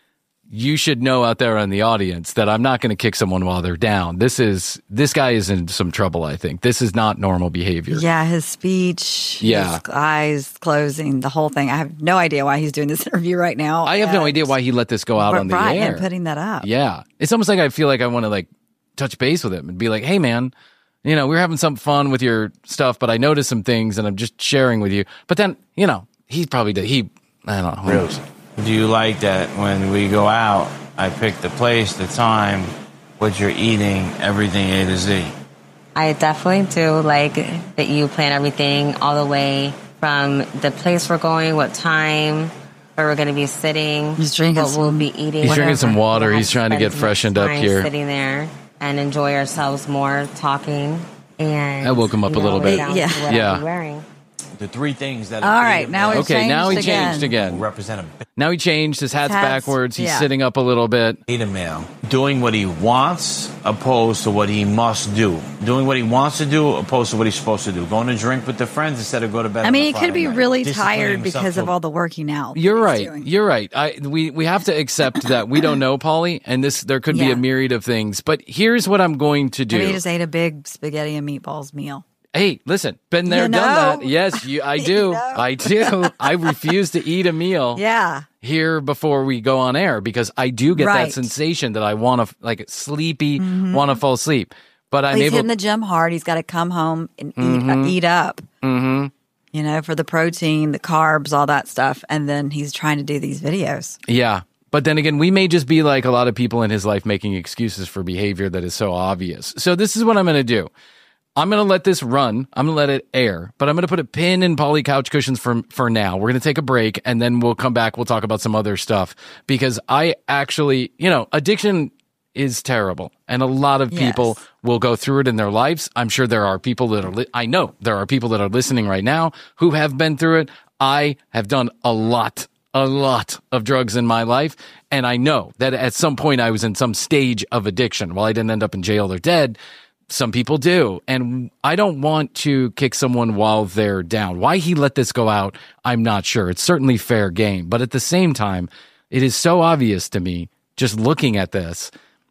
you should know out there in the audience that I'm not going to kick someone while they're down. This is this guy is in some trouble, I think. This is not normal behavior. Yeah, his speech, Yeah. his eyes closing, the whole thing. I have no idea why he's doing this interview right now. I have no And- idea why he let this go out on the right, air. and putting that up. Yeah. It's almost like I feel like I want to like touch base with him and be like, hey man, you know, we we're having some fun with your stuff, but I noticed some things and I'm just sharing with you. But then, you know, he probably did. He, I don't know. Who knows? Do you like that when we go out, I pick the place, the time, what you're eating, everything A to Z? I definitely do like that you plan everything all the way from the place we're going, what time, where we're going to be sitting, He's drinking what we'll some- be eating. He's drinking some water. We'll He's trying to spend get freshened up time here. Sitting there and enjoy ourselves more, talking. And I woke him up you a little know, bit. down to Yeah. what I'll Yeah. be wearing. The three things that. All right, now we've Okay, now he changed changed again. again. represent a Now he changed. His hat's Hats, backwards. He's yeah. sitting up a little bit. beta male. Doing what he wants opposed to what he must do. Doing what he wants to do opposed to what he's supposed to do. Going to drink with the friends instead of go to bed. I on mean, a he could Friday be night. really Disciplining tired himself because of to- all the working out. You're he's right. doing. You're right. I we we have to accept that we don't know, Pauly, and this there could be Yeah. a myriad of things. But here's what I'm going to do. Maybe he just ate a big spaghetti and meatballs meal. Hey, listen, been there, You done know. that. Yes, you, I do. know. I do. I refuse to eat a meal Yeah. here before we go on air because I do get Right. that sensation that I want to, like, sleepy, want to fall asleep. But I'm He's able. hitting the gym hard. He's got to come home and eat, uh, eat up. Mm-hmm. You know, for the protein, the carbs, all that stuff. And then he's trying to do these videos. Yeah. But then again, we may just be like a lot of people in his life making excuses for behavior that is so obvious. So this is what I'm going to do. I'm going to let this run. I'm going to let it air, but I'm going to put a pin in Pauly Couch Cushions for, for now. We're going to take a break and then we'll come back. We'll talk about some other stuff because I actually, you know, addiction is terrible and a lot of people Yes. will go through it in their lives. I'm sure there are people that are, li- I know there are people that are listening right now who have been through it. I have done a lot, a lot of drugs in my life. And I know that at some point I was in some stage of addiction. While I didn't end up in jail or dead, some people do. And I don't want to kick someone while they're down. Why he let this go out, I'm not sure. It's certainly fair game. But at the same time, it is so obvious to me, just looking at this,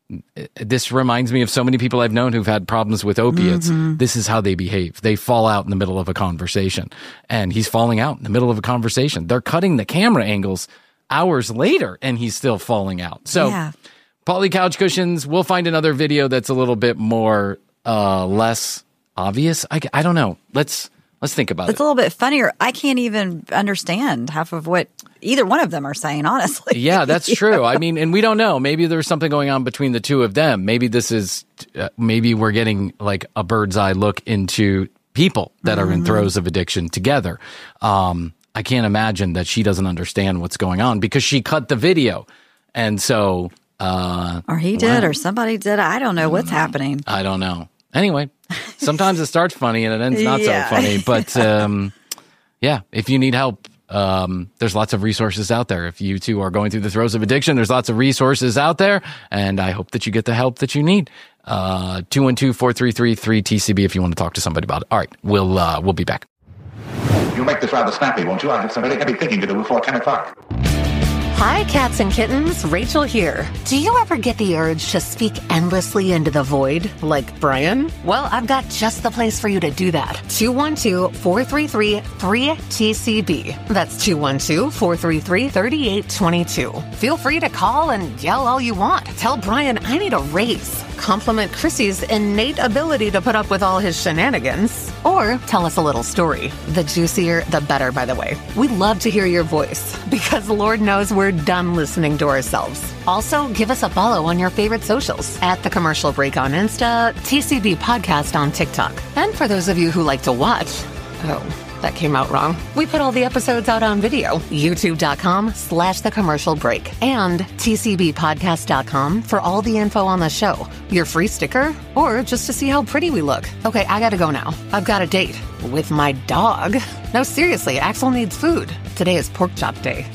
this reminds me of so many people I've known who've had problems with opiates. Mm-hmm. This is how they behave. They fall out in the middle of a conversation. And he's falling out in the middle of a conversation. They're cutting the camera angles hours later and he's still falling out. So Yeah. Pauly Couch Cushions, we'll find another video that's a little bit more, uh, less obvious. I, I don't know. Let's, let's think about It's it. a little bit funnier. I can't even understand half of what either one of them are saying, honestly. Yeah, that's true. I mean, and we don't know. Maybe there's something going on between the two of them. Maybe this is, uh, maybe we're getting like a bird's eye look into people that are in throes of addiction together. Um, I can't imagine that she doesn't understand what's going on because she cut the video. And so, uh, Or he did, or somebody did. I don't know what's happening. I don't know. Anyway, sometimes it starts funny and it ends not Yeah. so funny. But um, yeah, if you need help, um, there's lots of resources out there. If you too are going through the throes of addiction, there's lots of resources out there. And I hope that you get the help that you need. Uh, two one two, four three three, three T C B if you want to talk to somebody about it. All right, we'll, uh, we'll be back. You'll make this rather snappy, won't you? I have some very heavy thinking to do before ten o'clock. Hi, cats and kittens. Rachel here. Do you ever get the urge to speak endlessly into the void, like Brian? Well, I've got just the place for you to do that. two one two, four three three, three T C B. That's two one two, four three three, three eight two two. Feel free to call and yell all you want. Tell Brian I need a raise. Compliment Chrissy's innate ability to put up with all his shenanigans. Or tell us a little story. The juicier, the better, by the way. We'd love to hear your voice, because Lord knows we're done listening to ourselves. Also, give us a follow on your favorite socials at The Commercial Break on Insta, T C B Podcast on TikTok. And for those of you who like to watch, oh, that came out wrong. We put all the episodes out on video. YouTube.com slash The Commercial Break and T C B podcast dot com for all the info on the show, your free sticker, or just to see how pretty we look. Okay, I gotta go now. I've got a date with my dog. No, seriously, Axel needs food. Today is pork chop day.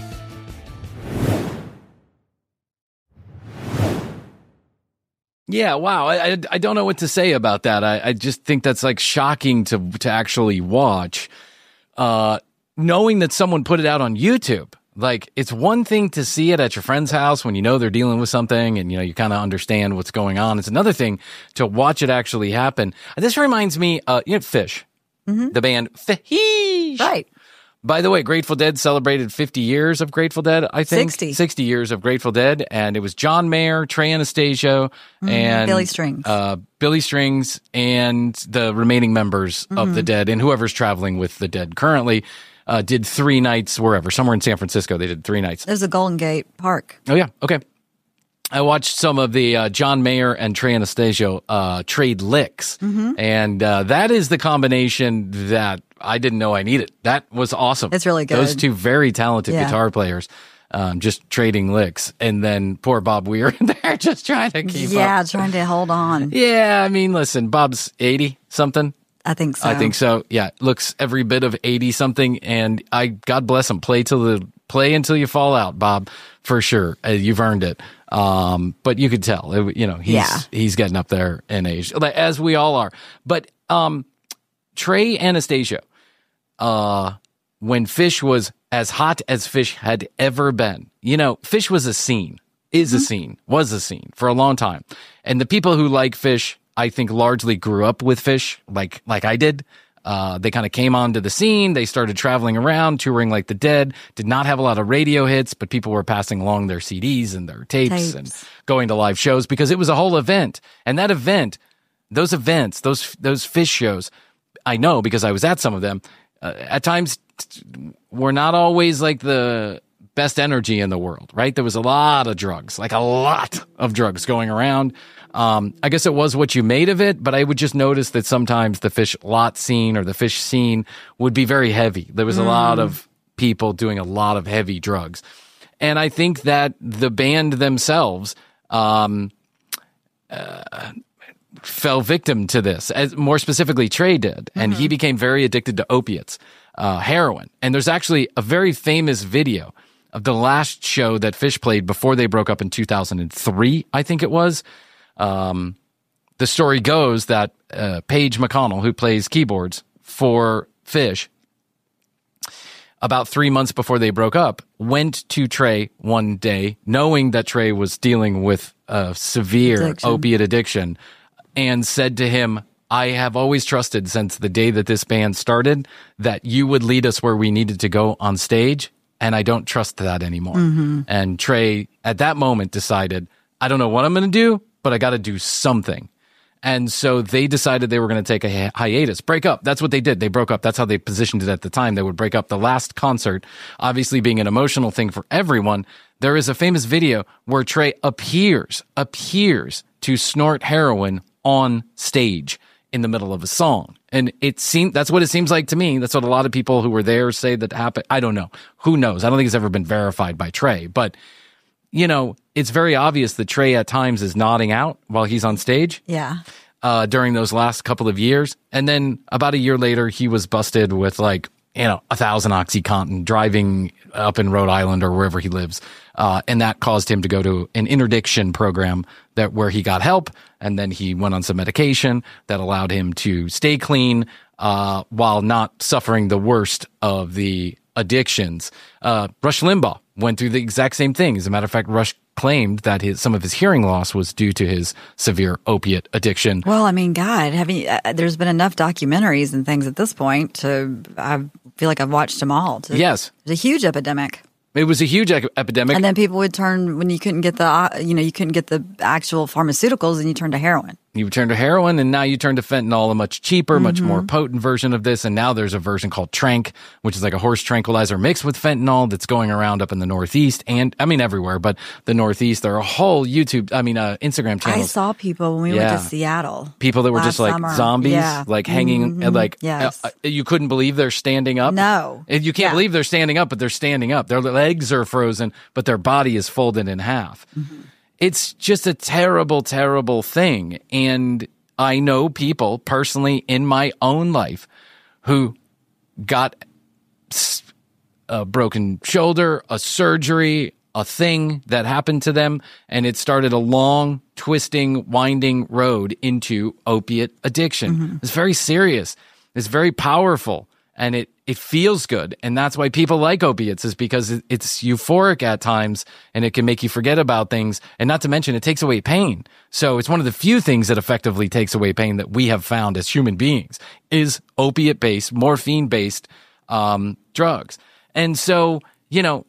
Yeah, wow. I, I I don't know what to say about that. I, I just think that's like shocking to to actually watch. Uh, knowing that someone put it out on YouTube. Like, it's one thing to see it at your friend's house when you know they're dealing with something and, you know, you kind of understand what's going on. It's another thing to watch it actually happen. This reminds me, uh, you know, Fish, mm-hmm. the band Fish. Right. By the way, Grateful Dead celebrated fifty years of Grateful Dead, I think. sixty. sixty years of Grateful Dead. And it was John Mayer, Trey Anastasio, mm, and Billy Strings. Uh, Billy Strings and the remaining members mm-hmm. of the Dead, and whoever's traveling with the Dead currently, uh, did three nights wherever. Somewhere in San Francisco, they did three nights. There's a Golden Gate Park. Oh, yeah. Okay. I watched some of the uh, John Mayer and Trey Anastasio uh, trade licks. Mm-hmm. And uh, that is the combination that I didn't know I needed. That was awesome. It's really good. Those two very talented yeah. guitar players um, just trading licks. And then poor Bob Weir in there just trying to keep yeah, up. Yeah, trying to hold on. Yeah, I mean, listen, Bob's eighty-something. I think so. I think so. Yeah, looks every bit of eighty-something. And I, God bless him, play till the play until you fall out, Bob, for sure. Uh, you've earned it. Um, but you could tell, it, you know, he's yeah. he's getting up there in age, as we all are. But um, Trey Anastasio, uh, when Fish was as hot as Fish had ever been, you know, Fish was a scene, is mm-hmm. a scene, was a scene for a long time. And the people who like Fish, I think, largely grew up with Fish, like like I did. Uh, they kind of came onto the scene. They started traveling around, touring like the Dead. Did not have a lot of radio hits, but people were passing along their C Ds and their tapes, tapes and going to live shows because it was a whole event. And that event, those events, those those Fish shows, I know because I was at some of them. Uh, at times, were not always like the best energy in the world. Right? There was a lot of drugs, like a lot of drugs going around. Um, I guess it was what you made of it, but I would just notice that sometimes the Fish lot scene or the Fish scene would be very heavy. There was a mm. lot of people doing a lot of heavy drugs. And I think that the band themselves, um, uh, fell victim to this, as more specifically Trey did. And mm-hmm. he became very addicted to opiates, uh, heroin. And there's actually a very famous video of the last show that Fish played before they broke up in two thousand three, I think it was. Um, the story goes that uh, Paige McConnell, who plays keyboards for Fish, about three months before they broke up, went to Trey one day, knowing that Trey was dealing with a severe addiction. opiate addiction, and said to him, I have always trusted since the day that this band started that you would lead us where we needed to go on stage, and I don't trust that anymore. Mm-hmm. And Trey, at that moment, decided, I don't know what I'm going to do, but I got to do something. And so they decided they were going to take a hi- hiatus, break up. That's what they did. They broke up. That's how they positioned it at the time. They would break up. The last concert, obviously being an emotional thing for everyone, there is a famous video where Trey appears, appears to snort heroin on stage in the middle of a song. And it seemed, that's what it seems like to me. That's what a lot of people who were there say that happened. I don't know. Who knows? I don't think it's ever been verified by Trey, but you know, it's very obvious that Trey at times is nodding out while he's on stage. Yeah. Uh, during those last couple of years. And then about a year later, he was busted with like, you know, a thousand OxyContin driving up in Rhode Island or wherever he lives. Uh, and that caused him to go to an interdiction program that where he got help. And then he went on some medication that allowed him to stay clean, uh, while not suffering the worst of the addictions. Uh, Rush Limbaugh went through the exact same thing. As a matter of fact, Rush claimed that his, some of his hearing loss was due to his severe opiate addiction. Well, I mean, God, having uh, there's been enough documentaries and things at this point to I feel like I've watched them all. To, Yes. It's a huge epidemic. It was a huge ec- epidemic. And then people would turn when you couldn't get the uh, you know you couldn't get the actual pharmaceuticals, and you turned to heroin. You turn to heroin, and now you turn to fentanyl, a much cheaper, mm-hmm. much more potent version of this. And now there's a version called Trank, which is like a horse tranquilizer mixed with fentanyl that's going around up in the Northeast and, I mean, everywhere, but the Northeast. There are whole YouTube, I mean, uh, Instagram channels. I saw people when we yeah. went to Seattle. People that were last just like summer. zombies, yeah. like hanging, mm-hmm. like, yes. uh, you couldn't believe they're standing up. No. And you can't yeah. believe they're standing up, but they're standing up. Their legs are frozen, but their body is folded in half. Mm-hmm. It's just a terrible, terrible thing. And I know people personally in my own life who got a broken shoulder, a surgery, a thing that happened to them, and it started a long, twisting, winding road into opiate addiction. Mm-hmm. It's very serious. It's very powerful, and it, it feels good. And that's why people like opiates, is because it, it's euphoric at times, and it can make you forget about things. And not to mention, it takes away pain. So it's one of the few things that effectively takes away pain that we have found as human beings is opiate-based, morphine-based um, drugs. And so, you know,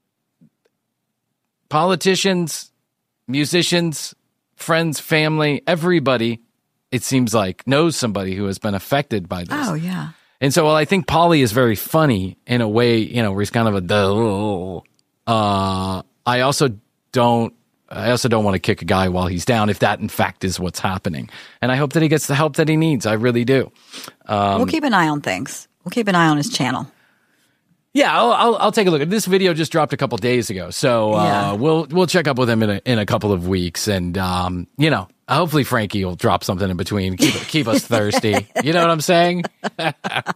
politicians, musicians, friends, family, everybody, it seems like, knows somebody who has been affected by this. Oh, yeah. And so, well, I think Pauly is very funny in a way, you know, where he's kind of a duh. Uh, I also don't, I also don't want to kick a guy while he's down, if that in fact is what's happening. And I hope that he gets the help that he needs. I really do. Um, we'll keep an eye on things. We'll keep an eye on his channel. Yeah, I'll, I'll, I'll take a look. This video just dropped a couple days ago, so uh, Yeah. we'll we'll check up with him in a, in a couple of weeks, and um, you know, hopefully Frankie will drop something in between, keep keep us thirsty. You know what I'm saying? I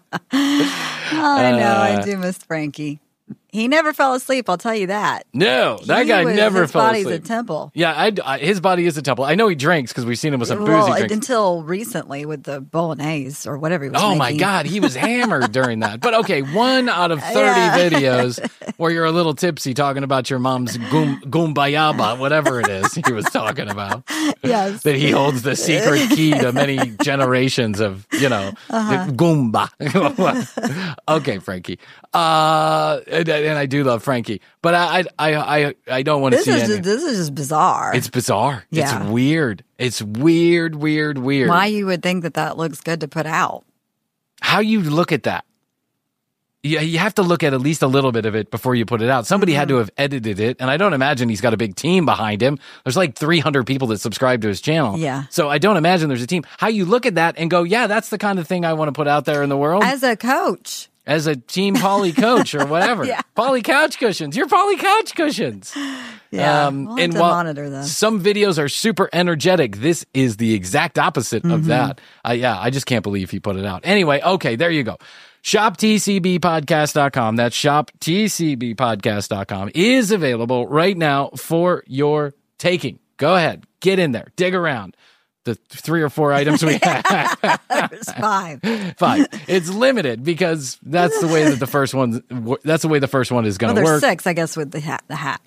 know. I do miss Frankie. He never fell asleep, I'll tell you that. No, that He guy was- never his fell body's asleep. a temple. Yeah, I, I, his body is a temple. I know he drinks because we've seen him with some Well, boozy drinks. until recently with the bolognese or whatever he was Oh my making. God, he was hammered during that. But okay, one out of thirty Yeah. videos where you're a little tipsy talking about your mom's goom, goombayaba, whatever it is he was talking about. Yes. That he holds the secret key to many generations of, you know, Uh-huh. goomba. Okay, Frankie. Uh, and, and I do love Frankie, but I, I, I, I don't want to This see is any. just, this is just bizarre. It's bizarre. Yeah. It's weird. It's weird, weird, weird. Why you would think that that looks good to put out? How you look at that? Yeah, you have to look at at least a little bit of it before you put it out. Somebody Mm-hmm. had to have edited it, and I don't imagine he's got a big team behind him. There's like three hundred people that subscribe to his channel. Yeah. So I don't imagine there's a team. How you look at that and go, yeah, that's the kind of thing I want to put out there in the world as, As a coach. a team Polly coach or whatever. Yeah. Polly couch cushions. You're Polly couch cushions. Yeah. Um, we'll have and to while monitor them. some videos are super energetic, this is the exact opposite Mm-hmm. of that. I, yeah, I just can't believe he put it out. Anyway, okay, there you go. shop t c b podcast dot com. That's shop t c b podcast dot com is available right now for your taking. Go ahead, get in there, dig around. The three or four items we have. There's five. Five. It's limited because that's the way that the first one. That's the way the first one is going Well, to there's work. six, I guess, with the hat. The hat.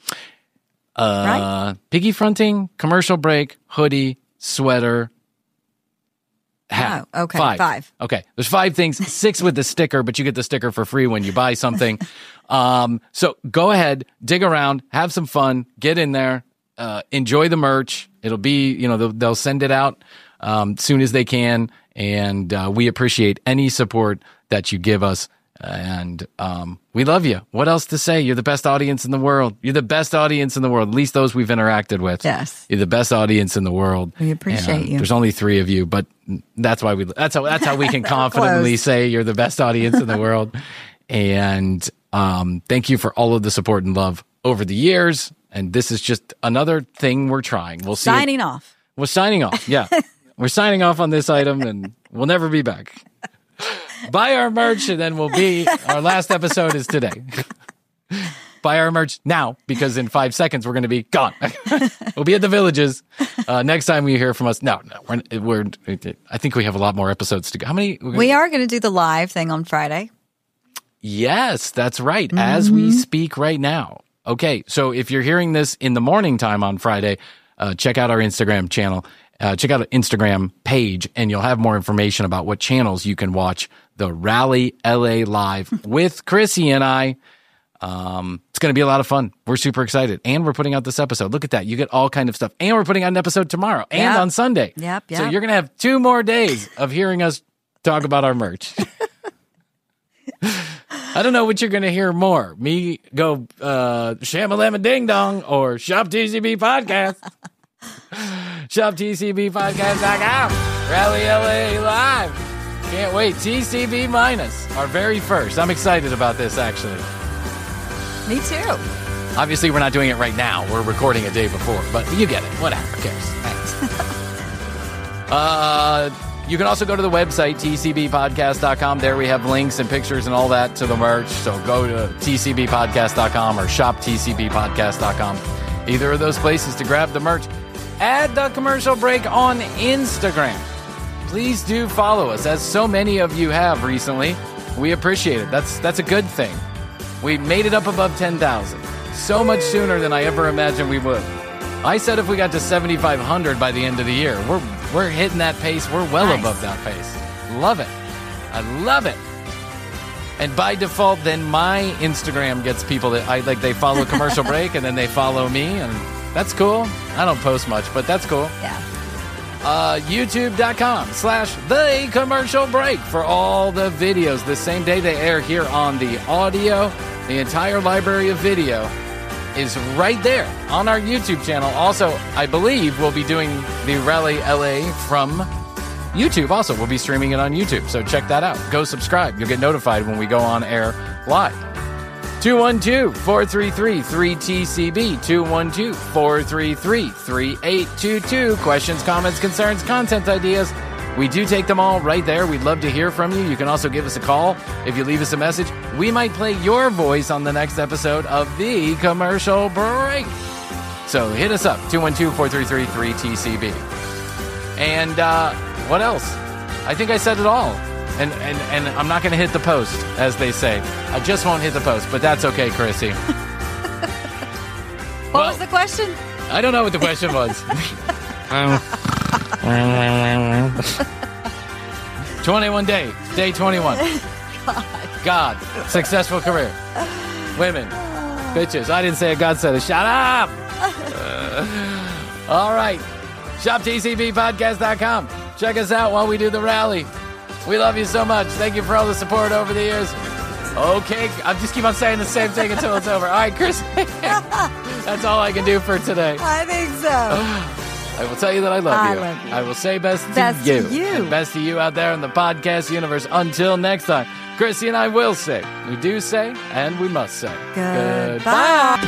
Uh, right? Piggy fronting, commercial break, hoodie, sweater, hat. Oh, okay, Five. five. Okay. There's five things, six with the sticker, but you get the sticker for free when you buy something. um, so go ahead, dig around, have some fun, get in there, uh, enjoy the merch. It'll be, you know, they'll, they'll send it out um, soon as they can. And uh, we appreciate any support that you give us. And um, we love you. What else to say? You're the best audience in the world. You're the best audience in the world, at least those we've interacted with. Yes. You're the best audience in the world. We appreciate And you. There's only three of you, but that's why we that's how that's how we can confidently Close. say you're the best audience in the world. And um, thank you for all of the support and love over the years. And this is just another thing we're trying. We'll see. Signing off. We're signing off. Yeah. We're signing off on this item and we'll never be back. Buy our merch and then we'll be, our last episode is today. Buy our merch now because in five seconds we're going to be gone. We'll be at the Villages. Uh, next time you hear from us. No, no, we're, we're, I think we have a lot more episodes to go. How many? We are going to do the live thing on Friday. Yes, that's right. Mm-hmm. As we speak right now. Okay, so if you're hearing this in the morning time on Friday, uh, check out our Instagram channel. Uh, check out our Instagram page, and you'll have more information about what channels you can watch the Rally L A Live with Chrissy and I. Um, it's going to be a lot of fun. We're super excited. And we're putting out this episode. Look at that. You get all kind of stuff. And we're putting out an episode tomorrow and Yep. on Sunday. Yep, yep. So you're going to have two more days of hearing us talk about our merch. I don't know what you're going to hear more. Me go uh, Shamalama Ding Dong or Shop T C B Podcast. Shop T C B Podcast dot com. Rally L A Live. Can't wait. T C B minus our very first. I'm excited about this, actually. Me too. Obviously, we're not doing it right now. We're recording a day before, but you get it. Whatever. Who cares? Thanks. uh, you can also go to the website, T C B podcast dot com. There we have links and pictures and all that to the merch. So go to T C B podcast dot com or shop T C B podcast dot com. Either of those places to grab the merch. Add the commercial break on Instagram. Please do follow us, as so many of you have recently. We appreciate it. That's that's a good thing. We made it up above ten thousand. So much sooner than I ever imagined we would. I said if we got to seventy-five hundred by the end of the year, we're we're hitting that pace. We're well Nice. above that pace. Love it. I love it. And by default, then my Instagram gets people that I like. They follow Commercial Break, and then they follow me, and that's cool. I don't post much, but that's cool. Yeah. Uh, YouTube.com slash The Commercial Break for all the videos. The same day they air here on the audio, the entire library of video is right there on our YouTube channel. Also, I believe we'll be doing the Rally L A from YouTube. Also, we'll be streaming it on YouTube, so check that out. Go subscribe. You'll get notified when we go on air live. two one two, four three three, three T C B, two one two, four three three, three eight two two. Questions, comments, concerns, content ideas. We do take them all right there. We'd love to hear from you. You can also give us a call if you leave us a message. We might play your voice on the next episode of The Commercial Break. So hit us up, two one two, four three three, three T C B. And uh, what else? I think I said it all. And, and and I'm not going to hit the post, as they say. I just won't hit the post, but that's okay, Chrissy. What Well, was the question? I don't know what the question was. twenty-one days. Day twenty-one. God. God. Successful career. Women. Bitches. I didn't say it. God said it. Shut up. Uh, all right. Shop T C B podcast dot com. Check us out while we do the rally. We love you so much. Thank you for all the support over the years. Okay, I just keep on saying the same thing until it's over. All right, Chris. That's all I can do for today. I think so. I will tell you that I love I you. love you. I will say best, Best to you. to you. And best to you out there in the podcast universe. Until next time, Chrissy and I will say, we do say, and we must say, Goodbye.